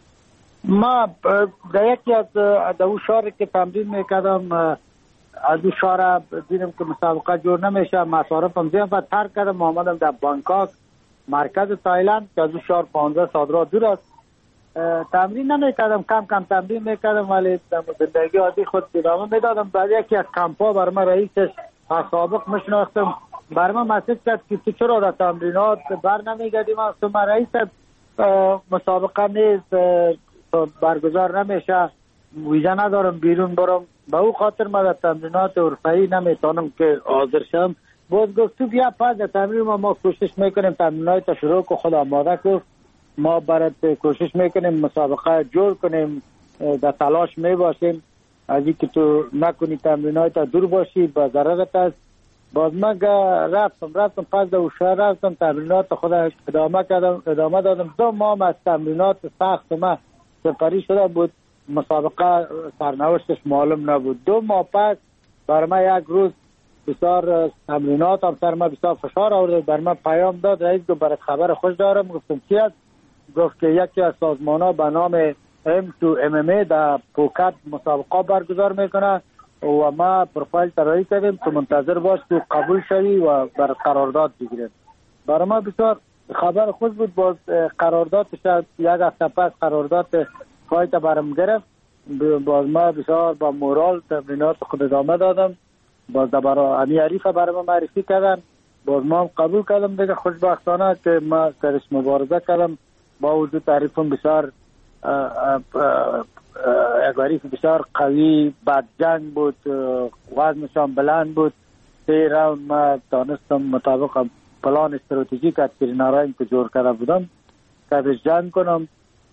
K: ما در یکی از دو شهر که تمرین میکردم از دو شهر دیدم که مسابقه جور نمیشه، مصارفم زیاد ترک کردم، آمدم در بانکاک مرکز تایلند که از دو شهر پانزده ساعت دور است. تمرین نمیکردم، کم کم تمرین میکردم ولی زندگی عادی خود ادامه میدادم. بعد یکی از کمپا برای من رئیسش از سابق میشناختم، برای من مسیج کرد که تو چرا در تمرینات بر نمیگردیم؟ تو من رئیس مسابقه نیست، برگزار نمیشه، ویزا ندارم بیرون برم، به او خاطر من در تمرینات حرفه‌ای نمیتونم که حاضر شم. باز گفت تو بیا پس در تمرین ما ما کوشش میکنیم تمرینات شروع کو خود آماده کو، ما برات کوشش میکنیم مسابقه جور کنیم، در تلاش میباشیم از اینکه تو نکنی تمرینات دور باشی با ضررت است. باز من رفتم رفتم پس در شهر رفتم تمرینات خود ادامه کردم ادامه دادم. دو ماه از تمرینات سخت ما سپری شده بود، مسابقه سرنوشتش معلوم نبود. دو ماه پس بر ما یک روز بسیار تمرینات هم سر ما بسیار فشار آورد. بر ما پیام داد رئیس گفت برات خبر خوش دارم. گفتم چی است؟ گفت که یکی از سازمان ها به نام ام تو ام ام ای در پوکت مسابقه برگزار میکنه و ما پروفایل طراحی کردیم تو منتظر باش تو قبول شوی و بر قرارداد بگیریم. برای ما بسیار خبر خوش بود. باز قراردادش یک هفته پس قرارداد فایت برم گرفت. باز ما بسیار با مورال تمرینات خود ادامه دادم. باز برای امی عریف برای ما معرفی کردن، باز ما هم قبول کردم دیگه. خوشبختانه که ما درش مبارزه کردم، با وجود تعریفم بسیار یک حریف بسیار قوی بد جنگ بود، وزنشان بلند بود. سه راوند ما دانستم مطابق پلان استراتژیک از پیرناراین که جور کرده بودم که جنگ کنم.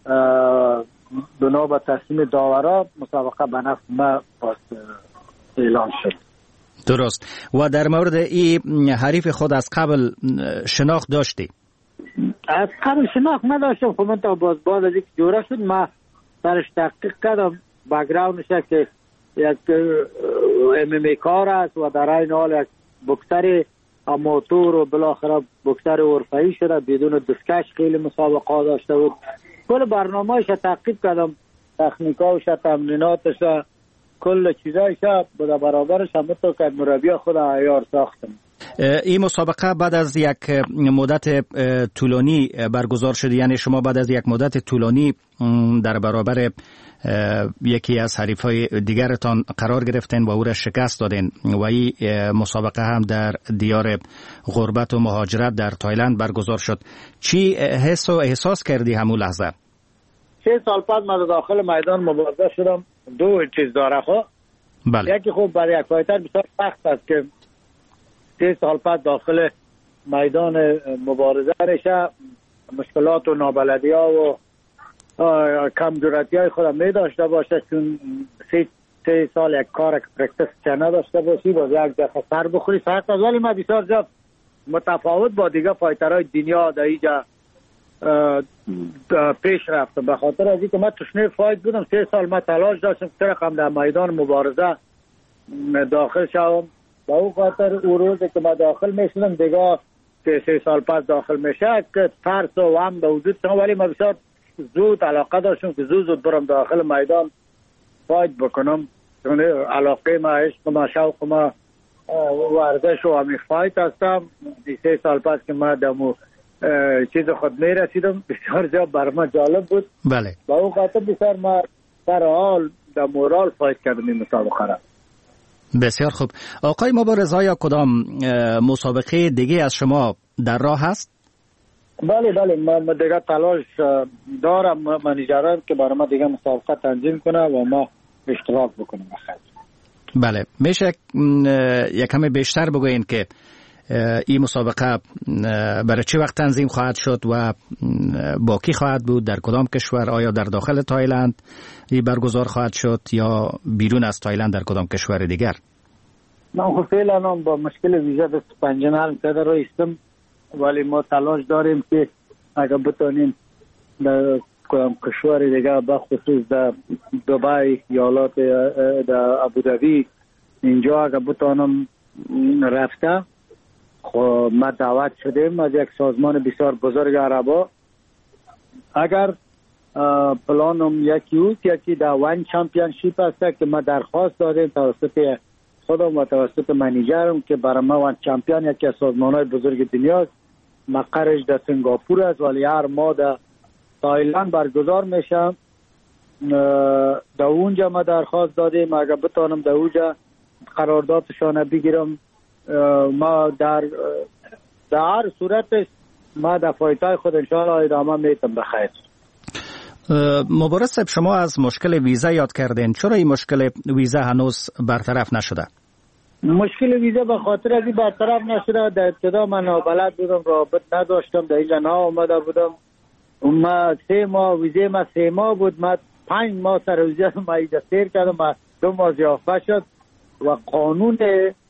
K: بنا به تصمیم داورا مسابقه به نفع ما باز اعلام شد.
N: درست. و در مورد این حریف خود از قبل شناخت داشتی؟
K: از قبل شناخت نداشتم. خب من تا باز باز از یک جوره شد ما سرش تحقیق کردم، بگراونش که یک ام ام ای کار است و در این حال یک بکسر اماتور و بالاخره بکسر حرفه‌ای شده، بدون دستکش خیلی مسابقه داشته بود. کل برنامه‌اش تحقیق کردم، تکنیکاش، تمریناتش، کل چیزایش بود برابرش هم تو که مربی خود عیار ساختم.
N: این مسابقه بعد از یک مدت طولانی برگزار شد، یعنی شما بعد از یک مدت طولانی در برابر یکی از حریفای دیگرتان قرار گرفتین و او را شکست دادین و این مسابقه هم در دیار غربت و مهاجرت در تایلند برگزار شد. چی حس و احساس کردی همون لحظه؟
O: سه سال بعد من داخل میدان مبارزه شدم. دو چیز داره خب
N: بله.
O: یکی خوب برای یک فایتر بسیار سخت است که سه سال بعد داخل میدان مبارزه نشه، مشکلات و نابلدی ها و کم جرأتی های خودم می داشته باشه، چون سه, سه سال یک کار پرکتس چه نداشته باشی باز یک دفعه سر بخوری سخت است. ولی من بسیار جا متفاوت با دیگه فایترهای دنیا در اینجا پیش رفتم، به خاطر از اینکه من تشنه فایت بودم. سه سال من تلاش داشتم که رقم در میدان مبارزه داخل شوم. با اون خاطر اون روز که من داخل میشدم دیگه سه, سه سال پس داخل میشه که ترس و هم به وجود شدم، ولی من بسیار زود علاقه داشتم که زود زود برم داخل میدان فایت بکنم. علاقه ما، عشق ما، شوق ما ورزش و همین فایت هستم. سه سال پس که من دمو چیز خود می رسیدم بسیار جا بر ما جالب بود.
N: بله.
O: با اون خاطر بسیار ما در حال در مورال فایت کردم این مسابقه را.
N: بسیار خوب. آقای مبارز، آیا کدام مسابقه دیگه از شما در راه هست؟
O: بله بله من دیگه تلاش دارم، منیجرم که برای ما دیگه مسابقه تنظیم کنه و ما اشتراک بکنیم.
N: بله، میشه یک کمی بیشتر بگوین که این مسابقه برای چه وقت تنظیم خواهد شد و با کی خواهد بود، در کدام کشور؟ آیا در داخل تایلند این برگزار خواهد شد یا بیرون از تایلند در کدام کشور دیگر؟
O: من خب فعلا با مشکل ویزا دست پنجه حل کرده رو استم، ولی ما تلاش داریم که اگر بتونیم در کدام کشور دیگر بخصوص در دبی یا در ابوظبی اینجا اگر بتونم رفته. خب ما دعوت شدیم از یک سازمان بسیار بزرگ عربا. اگر پلانم یکی اوست، یکی در وان چمپیونشیپ است که ما درخواست دادیم توسط خودم و توسط منیجرم که برای ما وان چمپیون یکی از سازمان‌های بزرگ دنیاست. مقرش در سنگاپور است ولی هر ماه در تایلند برگزار میشه. در اونجا ما درخواست دادیم اگر بتونم در اونجا قراردادشان بگیرم. ما در در هر صورت ما در فایتای خود انشاءالله ادامه میتم بخیر.
N: مبارز صاحب، شما از مشکل ویزا یاد کردین، چرا این مشکل ویزا هنوز برطرف نشده؟
O: مشکل ویزا به خاطر از این برطرف نشده. در ابتدا من نابلد بودم، رابط نداشتم، در اینجا نا آمده بودم. ما سه ماه ویزا ما سه ماه بود، ما پنج ماه سر ویزا ما اینجا سیر کردم، دو ماه ضیافت شد و قانون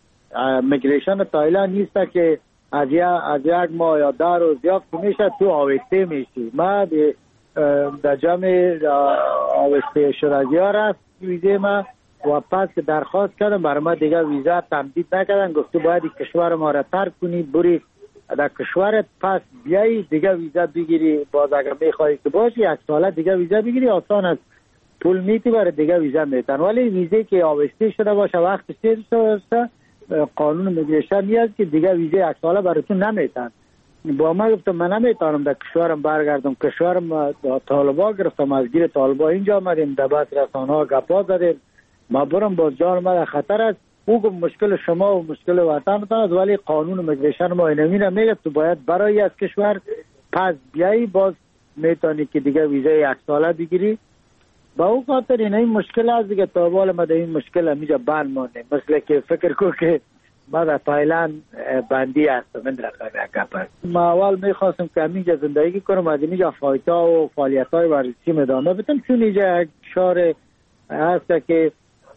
O: میگریشن تایلند نیست که از از یک ماه یا در روز ضیافت میشه تو آوسته میشی. ما در جمع آوسته شدگی ها رفت ویزا ما و پس که درخواست کردم برای ما دیگه ویزا تمدید نکردن. گفته باید کشور ما را ترک کنی بری در کشورت، پس بیایی دیگه ویزا بگیری. باز اگر میخوایی که باشی یک ساله دیگه ویزا بگیری، آسان است، پول میتی برای دیگه ویزا میتن. ولی ویزا که آوسته شده باشه وقت سیر شده قانون میگریشن نیست که دیگه ویزا یک ساله براتون نمیتن. با ما گفتم من نمیتونم در کشورم برگردم. کشورم طالبا گرفتم، از گیر طالبا اینجا آمدیم، در بعض رسانه ها گپا زدیم، ما برم باز جان ما در خطر است. او گفت مشکل شما و مشکل وطنتان است، ولی قانون میگریشن ما اینمی نمیگه تو باید برای از کشور پس بیایی باز میتونی که دیگه ویزا یک ساله بگیری. با اون خاطر این این مشکل است دیگه. تا بالا ما در این مشکل همیجا بند مانده. مثل که فکر کو که ما در تایلند بندی هستم. من در گپ ما اول میخواستم که همینجا زندگی کنم، از اینجا فایتا و فعالیت های ورزشی ادامه بدم، چون اینجا یک شهر هست که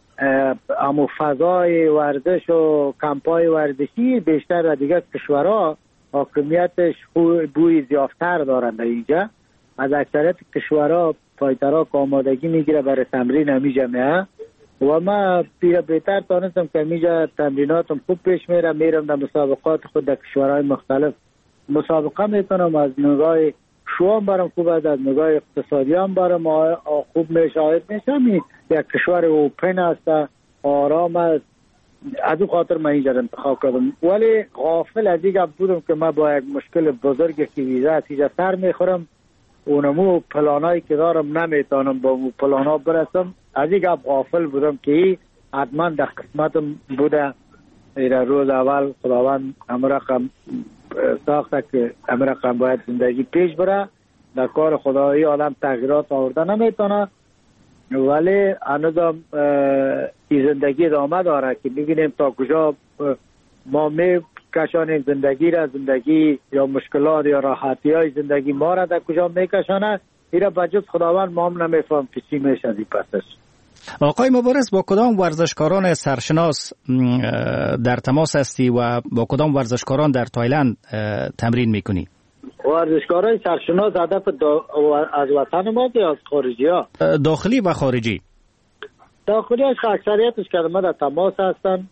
O: امو فضای ورزش و کمپای ورزشی بیشتر در دیگه کشورها حاکمیتش بوی زیافتر دارن. در اینجا از اکثریت کشورها فایترها که آمادگی میگیره برای تمرین همیجا میه و ما پیره بهتر تانستم که همیجا تمریناتم خوب پیش میرم. میرم در مسابقات خود در کشورهای مختلف مسابقه میکنم. از نگاه شوام برام خوب است، از نگاه اقتصادی هم برام خوب میشاهد میشم. یک کشور اوپن است، آرام است، از اون خاطر من اینجا انتخاب کردم. ولی غافل از این گپ بودم که من با یک مشکل بزرگ که ویزا از اینجا سر میخورم، اونمو پلانایی که دارم نمیتونم با اون پلانا برسم. از این گپ غافل بودم که حتما در قسمتم بوده. ایره روز اول خداوند همه رقم ساخته که همه رقم باید زندگی پیش بره. در کار خدایی آدم تغییرات آورده نمیتونه، ولی هنوزم این زندگی ادامه داره که ببینیم تا کجا ما می کشانیم زندگی را، زندگی یا مشکلات یا راحتی های زندگی ما را در کجا می کشانه. ایره بجز خداوند ما هم نمیفهم که چی میشه از این پسش.
N: آقای مبارز، با کدام ورزشکاران سرشناس در تماس هستی و با کدام ورزشکاران در تایلند تمرین میکنی؟
O: ورزشکاران سرشناس هدف دا... از وطن ما یا از خارجی ها؟
N: داخلی و خارجی.
O: داخلی هاش اکثریتش که ما در تماس هستن.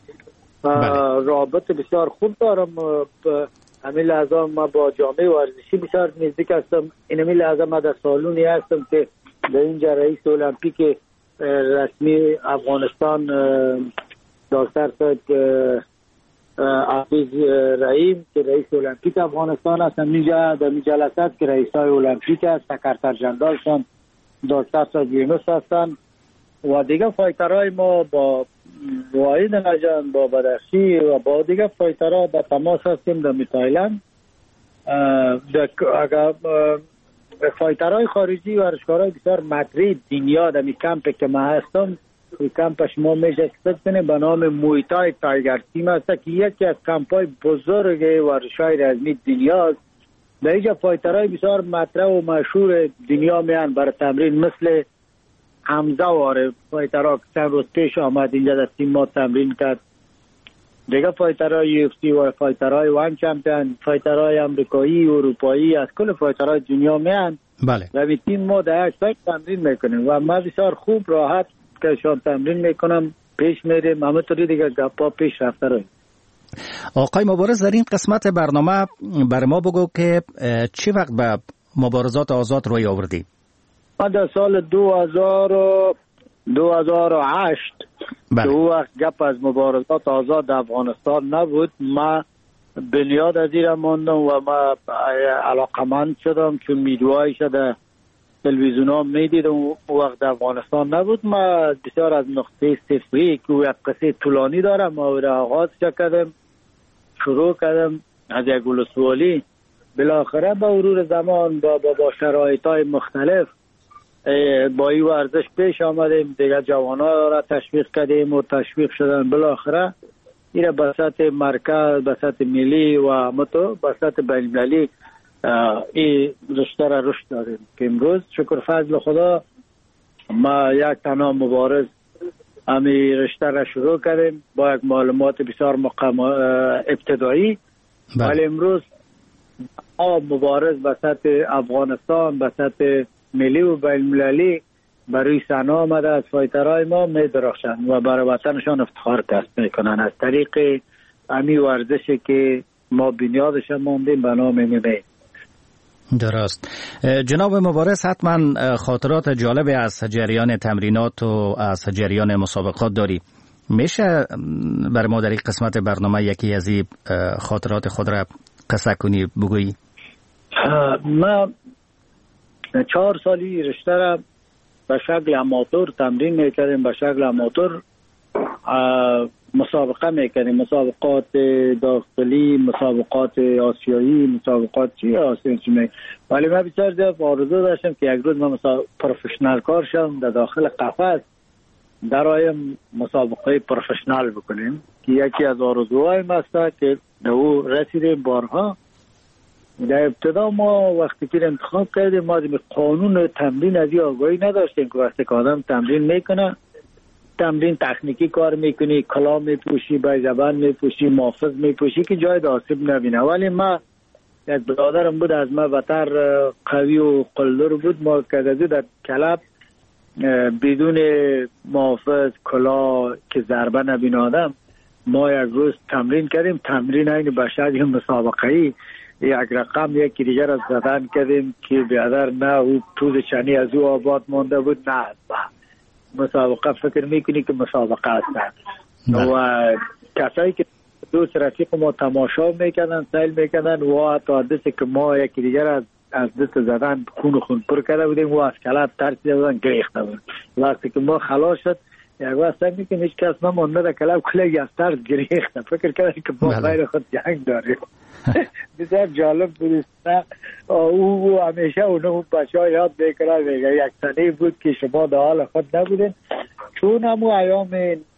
O: رابط بسیار خوب دارم. همین لحظه ما با جامعه ورزشی بسیار نزدیک هستم. این همین لحظه ما در سالونی هستم که در اینجا رئیس المپیک رسمی افغانستان دکتر سید عزیز رحیم که رئیس المپیک افغانستان هستن، اینجا در این جلسات که رئیس های المپیک هست، سکرتر جنرالشان دکتر سید یونس هستن و دیگه فایترهای ما با واحد نجان، با بدخشی و با دیگه فایترها در تماس هستیم در تایلند. اگر فایترهای خارجی و ورزشکارهای بسیار مطرح دنیا در می کمپ که ما هستم، این کمپ شما میشه اکسپت کنه به نام مویتای تایگر تیم هست که یکی از کمپ های بزرگ ورزش‌های رزمی دنیا است. در اینجا فایترهای بسیار مطرح و مشهور دنیا میان برای تمرین، مثل حمزه واره فایترها که چند روز پیش آمد اینجا در تیم ما تمرین کرد. دیگه فایترهای یو اف سی و فایترهای وان چمپیون، فایترهای امریکایی و اروپایی، از کل فایترهای دنیا میان.
N: بله.
O: و می تیم ما در یک سایت تمرین میکنیم و ما بسیار خوب راحت که شان تمرین میکنم پیش میریم. همه طوری دیگه گپا پیش رفته رویم.
N: آقای مبارز، در این قسمت برنامه بر ما بگو که چی وقت به مبارزات آزاد روی آوردی؟
O: ما در سال دو هزار و هشت
N: بله.
O: که او وقت گپ از مبارزات آزاد در افغانستان نبود، ما بنیاد از این ماندم و ما علاقمند شدم چون میدوهای شده تلویزیون ها میدیدم. او وقت در افغانستان نبود. ما بسیار از نقطه صفری که او یک قصه طولانی دارم ما او را آغاز کردم، شروع کردم از یک ولسوالی. بالاخره با مرور زمان با, با, با شرایط های مختلف با این ورزش پیش آمدیم، دیگه جوان ها را تشویق کردیم و تشویق شدن. بالاخره این به سطح مرکز، به سطح ملی و متو به سطح بین‌المللی این رشته را رشد داریم که امروز شکر فضل خدا ما یک تنها مبارز همی رشته را شروع کردیم با یک معلومات بسیار مقام ابتدایی. ولی امروز ما مبارز به سطح افغانستان، به سطح ملی و بین‌المللی برای صحنه آمده از فایترهای ما می درخشند و برای وطنشان افتخار کسب میکنن از طریق همی ورزشی که ما بنیادش ماندیم به نام ام ام ای.
N: درست. جناب مبارز، حتما خاطرات جالبی از جریان تمرینات و از جریان مسابقات داری. میشه برای ما در این قسمت برنامه یکی از این خاطرات خود را قصه کنی بگویی؟
O: ما چهار سالی رشته را به شکل اماتور تمرین میکردیم، به شکل اماتور مسابقه میکردیم، مسابقات داخلی، مسابقات آسیایی، مسابقات چی آسیایی چی. ولی من بسیار زیاد آرزو داشتم که یک روز من پروفشنال کار شم در داخل قفس در آیم مسابقه پروفشنال بکنیم که یکی از آرزوهای ما است که در او رسیدیم بارها. در ابتدا ما وقتی که انتخاب کردیم ما قانون تمرین از این آگاهی نداشتیم که وقتی که آدم تمرین میکنه، تمرین تکنیکی کار میکنی، کلاه میپوشی، به زبان میپوشی، محافظ میپوشی که جای آسیب نبینه. ولی ما یک برادرم بود از ما بهتر قوی و قلدر بود، ما که در کلب بدون محافظ کلاه که ضربه نبینه آدم، ما یک روز تمرین کردیم. تمرین این بشر یک مسابقه‌ای یک رقم یکی دیگر از زدن کردیم که بیادر نه او پوز چنی از او آباد مانده بود، نه مسابقه فکر میکنی که مسابقه هستن. و کسایی که دوست رفیق ما تماشا میکنن سیل میکنن و حتی دستی که ما یکی دیگر از از دست زدن خون خون پر کرده بودیم و از کلت ترسیده بودن گریخته بود. وقتی که ما خلاص شد یک وقت سنگی که هیچ کس نمانده در کلب کلگی از ترس گریخته فکر کرده که ما غیر خود جنگ داریم. بسیار جالب بود. او همیشه اونو بچه ها یاد میکنه میگه یک سنه بود که شما در حال خود نبودین چون همو ایام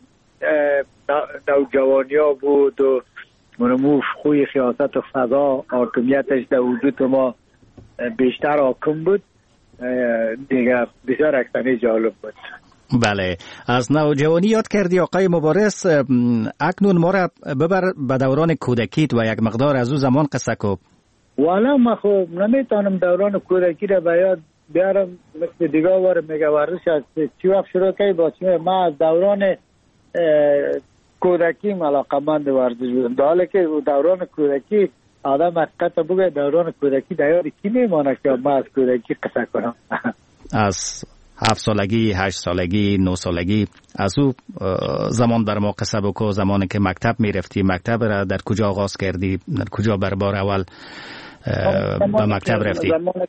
O: نوجوانی ها بود و منموش خوی خیاست و فضا حاکمیتش در وجود ما بیشتر حاکم بود دیگه بسیار اکسانی جالب بود.
N: بله از نوجوانی یاد کردی آقای مبارز اکنون ما را ببر به دوران کودکیت و یک مقدار از او زمان قصه کو.
O: والا ما خب نمیتونم دوران کودکی را به یاد بیارم مثل دیگه وار میگه ورزش از چی وقت شروع که با چی ما از دوران کودکی علاقمند ورزش بودم در حالی که دوران کودکی آدم حقیقت بگه دوران کودکی در یاد کی میمانه که ما از کودکی قصه کنم.
N: از هفت سالگی، هشت سالگی، نه سالگی از او زمان بر ما قصه بکو. زمانی که مکتب میرفتی مکتب را در کجا آغاز کردی؟ در کجا بر بار اول به مکتب رفتی؟
O: زمان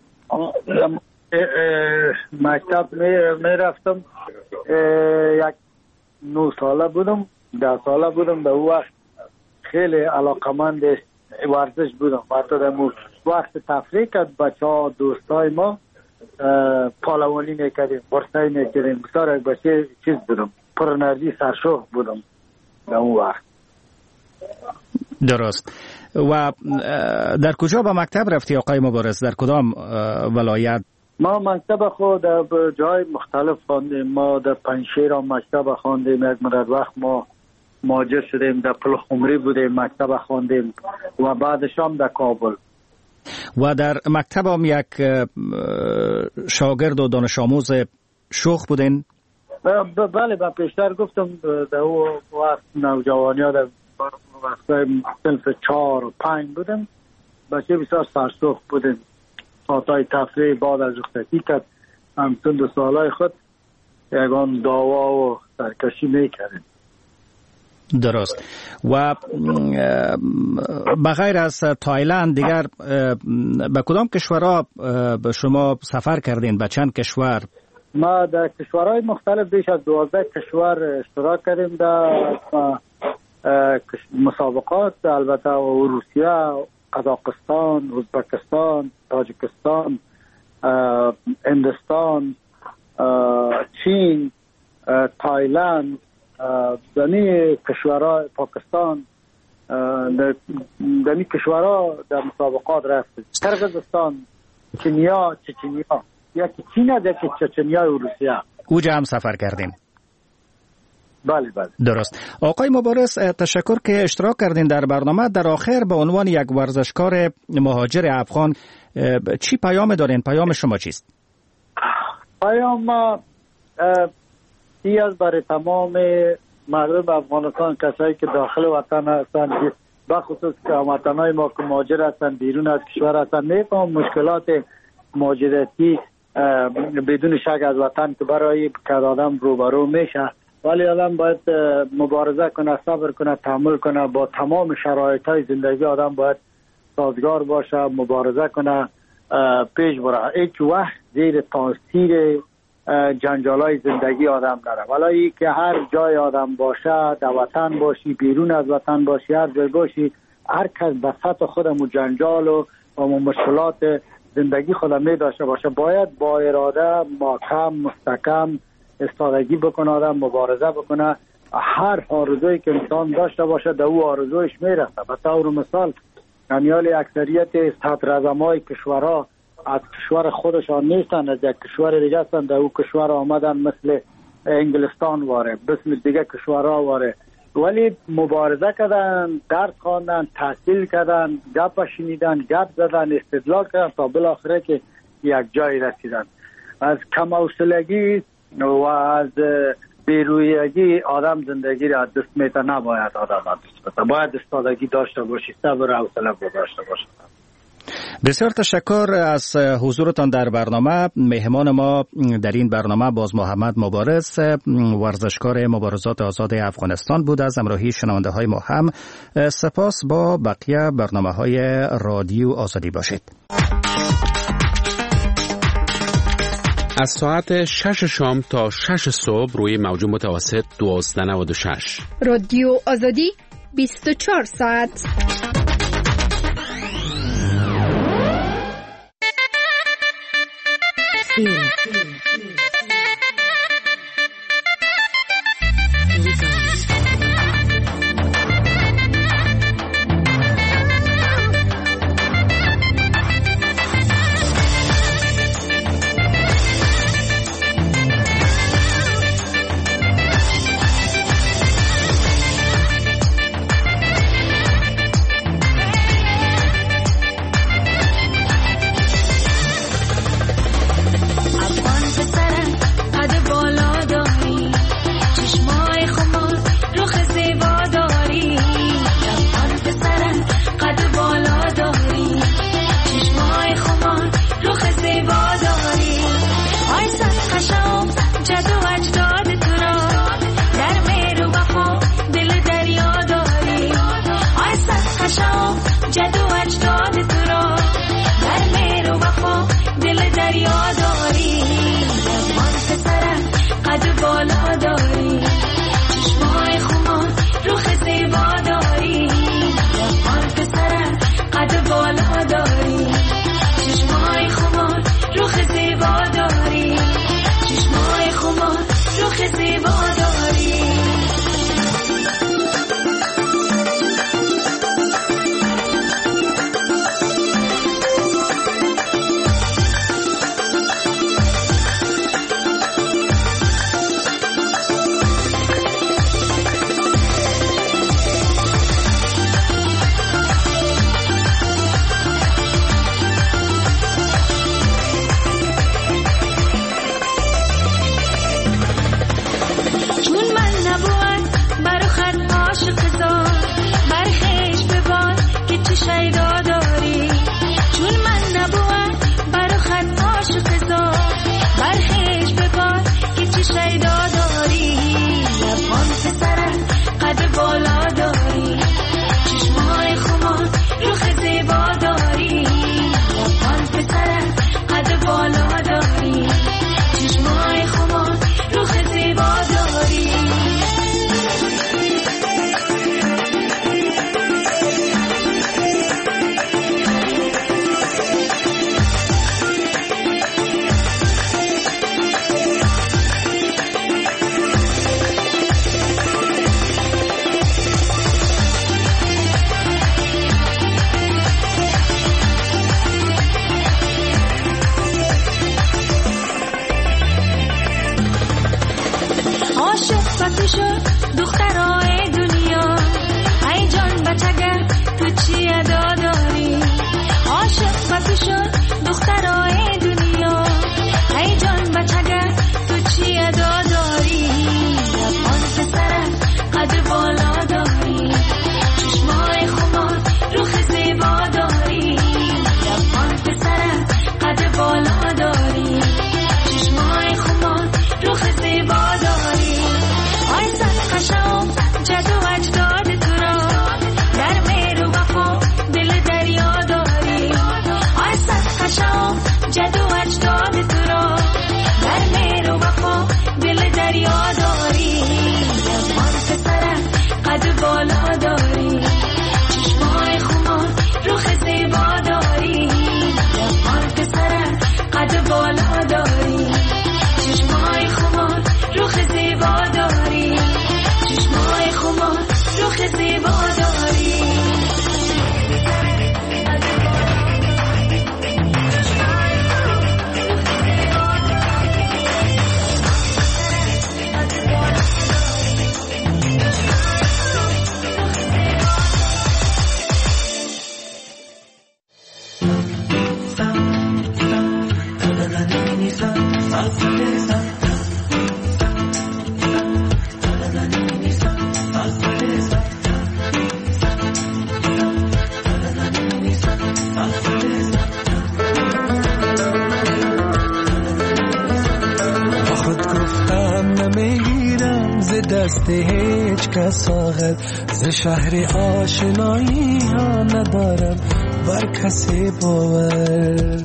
O: مکتب میرفتم یک نه ساله بودم ده ساله بودم. در وقت خیلی علاقمند ورزش بودم. حتی در وقت تفریح کرد بچه ها دوستای ما پالوانی میکردیم برسایی میکردیم بسیار یک بچه چیز بودم پر انرژی سرشوق بودم در اون وقت.
N: درست. و در کجا به مکتب رفتی آقای مبارز؟ در کدام ولایت؟
O: ما مکتب خود در جای مختلف خواندیم. ما در پنجشیر هم مکتب خواندیم. یک مدت وقت ما مهاجر شدیم در پلخمری بودیم مکتب خواندیم و بعدش هم در کابل.
N: و در مکتب هم یک شاگرد و دانش آموز شوخ بودین؟
O: بله با پیشتر گفتم در او وقت نوجوانی ها در وقت صنف چهار و پنج بودم بچه بسیار سرسوخ بودیم. ساعتهای تفریح بعد از رخصتی کرد همچون دو سالهای خود یکان دعوا و سرکشی میکردیم.
N: درست. و بغیر از تایلند دیگر به کدام کشورها به شما سفر کردین؟ به چند کشور؟
O: ما در کشورهای مختلف بیش از دوازده کشور اشتراک کردیم در مسابقات البته و روسیه، قزاقستان، ازبکستان، تاجیکستان، هندوستان، چین، تایلند، دنی کشورها پاکستان دنی کشورها در مسابقات رفتیم. قرقیزستان، چینیا، چچنیا، یکی چین است یکی چچنیا و روسیه.
N: اوجا هم سفر کردین؟
O: بله بله.
N: درست. آقای مبارز تشکر که اشتراک کردین در برنامه. در آخر به عنوان یک ورزشکار مهاجر افغان چی پیام دارین؟ پیام شما چیست؟
O: پیام ای از برای تمام مردم افغانستان کسایی که داخل وطن هستند بخصوص که هموطنای ما که مهاجر هستند بیرون از کشور هستند میفهم مشکلات مهاجرتی بدون شک از وطن که برای که آدم روبرو میشه ولی آدم باید مبارزه کنه صبر کنه تحمل کنه با تمام شرایط های زندگی آدم باید سازگار باشه مبارزه کنه پیش بره. هیچ وقت زیر تاثیر جنجالای زندگی آدم نره ولی که هر جای آدم باشه در وطن باشی بیرون از وطن باشی هر جای باشی هر کس به سطح خودم و جنجال و, و مشکلات زندگی خودم می داشته باشه باید با اراده محکم مستحکم استادگی بکنه آدم مبارزه بکنه. هر آرزویی که انسان داشته باشه در او آرزویش میرسه. به طور مثال امیال اکثریت صدراعظمای کشورها از کشور خودشان نیستن از یک کشور دیگه هستن در او کشور آمدن مثل انگلستان واره مثل دیگه کشورها واره ولی مبارزه کردن درد خواندن تحصیل کردن گپ شنیدن گپ زدن استدلال کردن تا بالاخره که یک جای رسیدن. از کم حوصلگی و از بیرویگی آدم زندگی را دست میته نباید آدم دست بده باید استادگی داشته باشی صبر و حوصله داشته باشی.
N: بسیار تشکر از حضورتان در برنامه. مهمان ما در این برنامه باز محمد مبارز، ورزشکار مبارزات آزاد افغانستان بود. از همراهی شنونده های ما هم سپاس. با بقیه برنامه های رادیو آزادی باشید.
C: از ساعت شش شام تا شش صبح روی موج متوسط دوازده نود و شش
P: رادیو آزادی بیست و چهار ساعت.
Q: که ساغر ز شهر آشنایی ها ندارم بر کسی باور.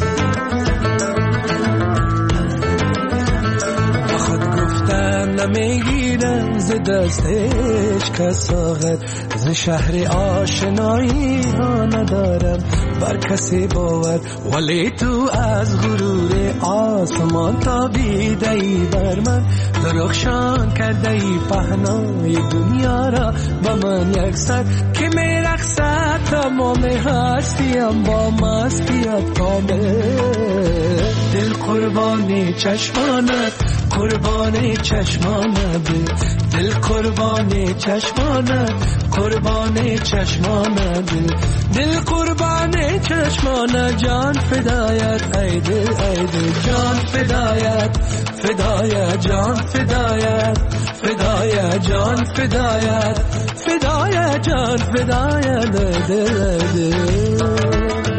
Q: نمیگیرم ز دستش که ساغر ز شهر آشنایی ها ندارم بر کسی باور. ولی تو از غرور آسمان تابیده ای بر من، درخشان کرده ای پهنای دنیا را با من یک سر که میرقصد تمام هستیم با مستیت کامل. دل قربانی چشمانت قربان چشمانت، دل قربان چشمانت قربان چشمانت، دل قربان چشمانت جان فدایت ای دل ای دل جان فدایت فدایت جان فدایت فدایت جان فدایت فدایت جان فدایت دل دل.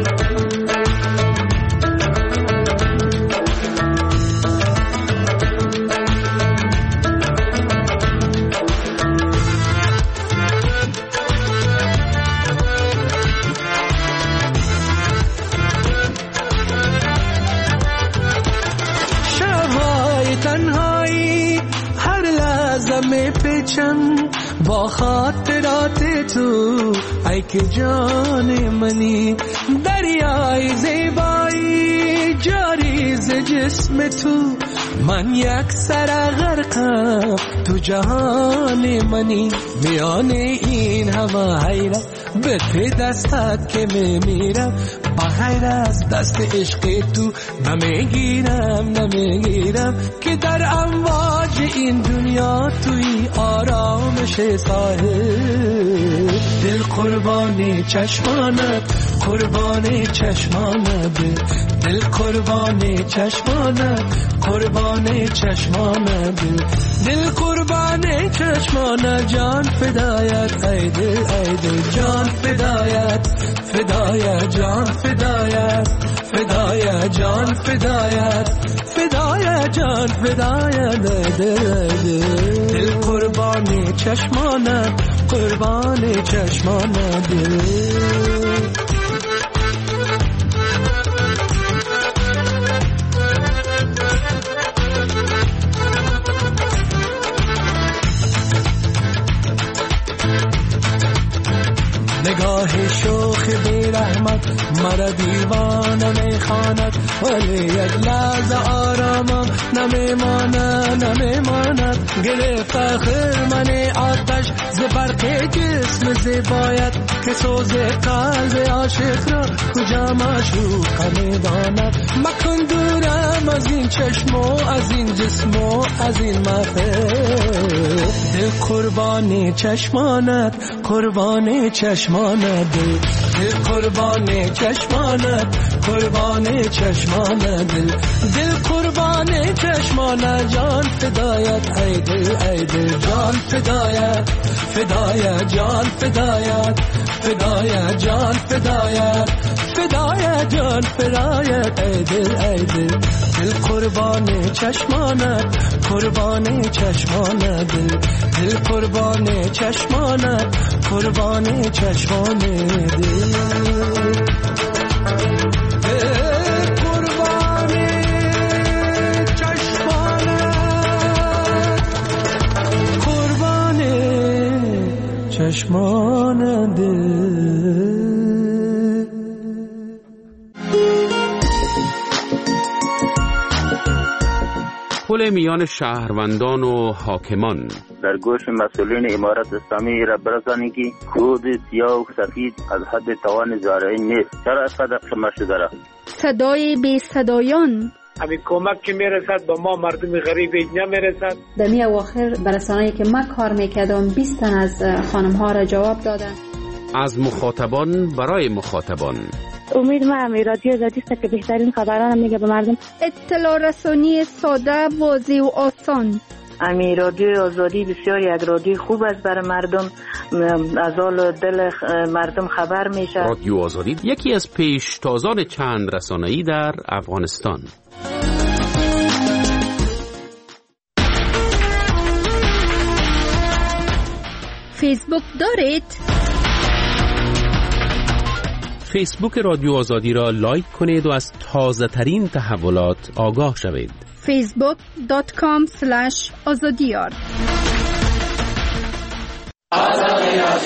Q: با خاطرات تو ای که جان منی، دریای زیبایی جاری ز جسم تو، من یک سر غرقم تو جهان منی. میان این همه حیرت به ته دستت که میمیرم، بغیر از دست عشق تو نمیگیرم نمیگیرم که در امواج این دنیا توی آرامش ساحل. دل قربان چشمانت قربان چشمانت، دل قربان چشمانت قربان چشمانت، دل قربان چشمانت جان فدایت ای دل ای دل جان فدایت فدایت جان فدایت فدایت جان فدایت فدایت جان فدایت دل دل. دل قربان چشمانت قربان چشمانت دل. نگاه شوخ بی رحمت مرا دیوانه میخواند، ولی یک لحظه آرامم نمیماند نمیماند. گرفت خرمن آتش ز برق جسم زیبایت که سوز قلب عاشق را کجا معشوق میداند. مکن دورم از این چشم و از این جسم و از این محفل. دل قربان چشمانت قربان چشمانت، دل قربان چشمانت قربان چشمانت، دل قربان چشمانت جان فدایت ای دل ای دل جان فدایت فدایت جان فدایت فدایت جان فدایت فدایت جان فدایت ای دل ای دل. دل قربان چشمانت قربان چشمانت، دل قربان چشمانت قربان چشمانت، دل چشمان دل.
C: پل میان شهروندان و حاکمان.
R: در گوش مسئولین امارت اسلامی را برسانی که کود سیاه و سفید از حد توان زارعی نیست. چرا اینقدر خمه شده را؟
P: صدای بی صدایان.
O: همین کمک که میرسد با ما مردم غریب نمیرسد.
S: در می اواخر برسانه‌ای که من کار میکردم بیست تن از خانم ها را جواب دادن.
C: از مخاطبان برای مخاطبان.
J: امید ما امی رادیو آزادی است که بهترین خبران میگه به مردم.
P: اطلاع رسانی ساده، واضح و آسان.
T: امی رادیو آزادی بسیار یک رادیو خوب است برای مردم، از حال دل مردم خبر میشه.
C: رادیو آزادی یکی از پیشتازان چند رسانه‌ای در افغانستان.
P: فیسبوک دارید؟
C: فیسبوک رادیو آزادی را لایک کنید و از تازه ترین تحولات آگاه شوید.
P: فیسبوک دات کام اسلش آزادیار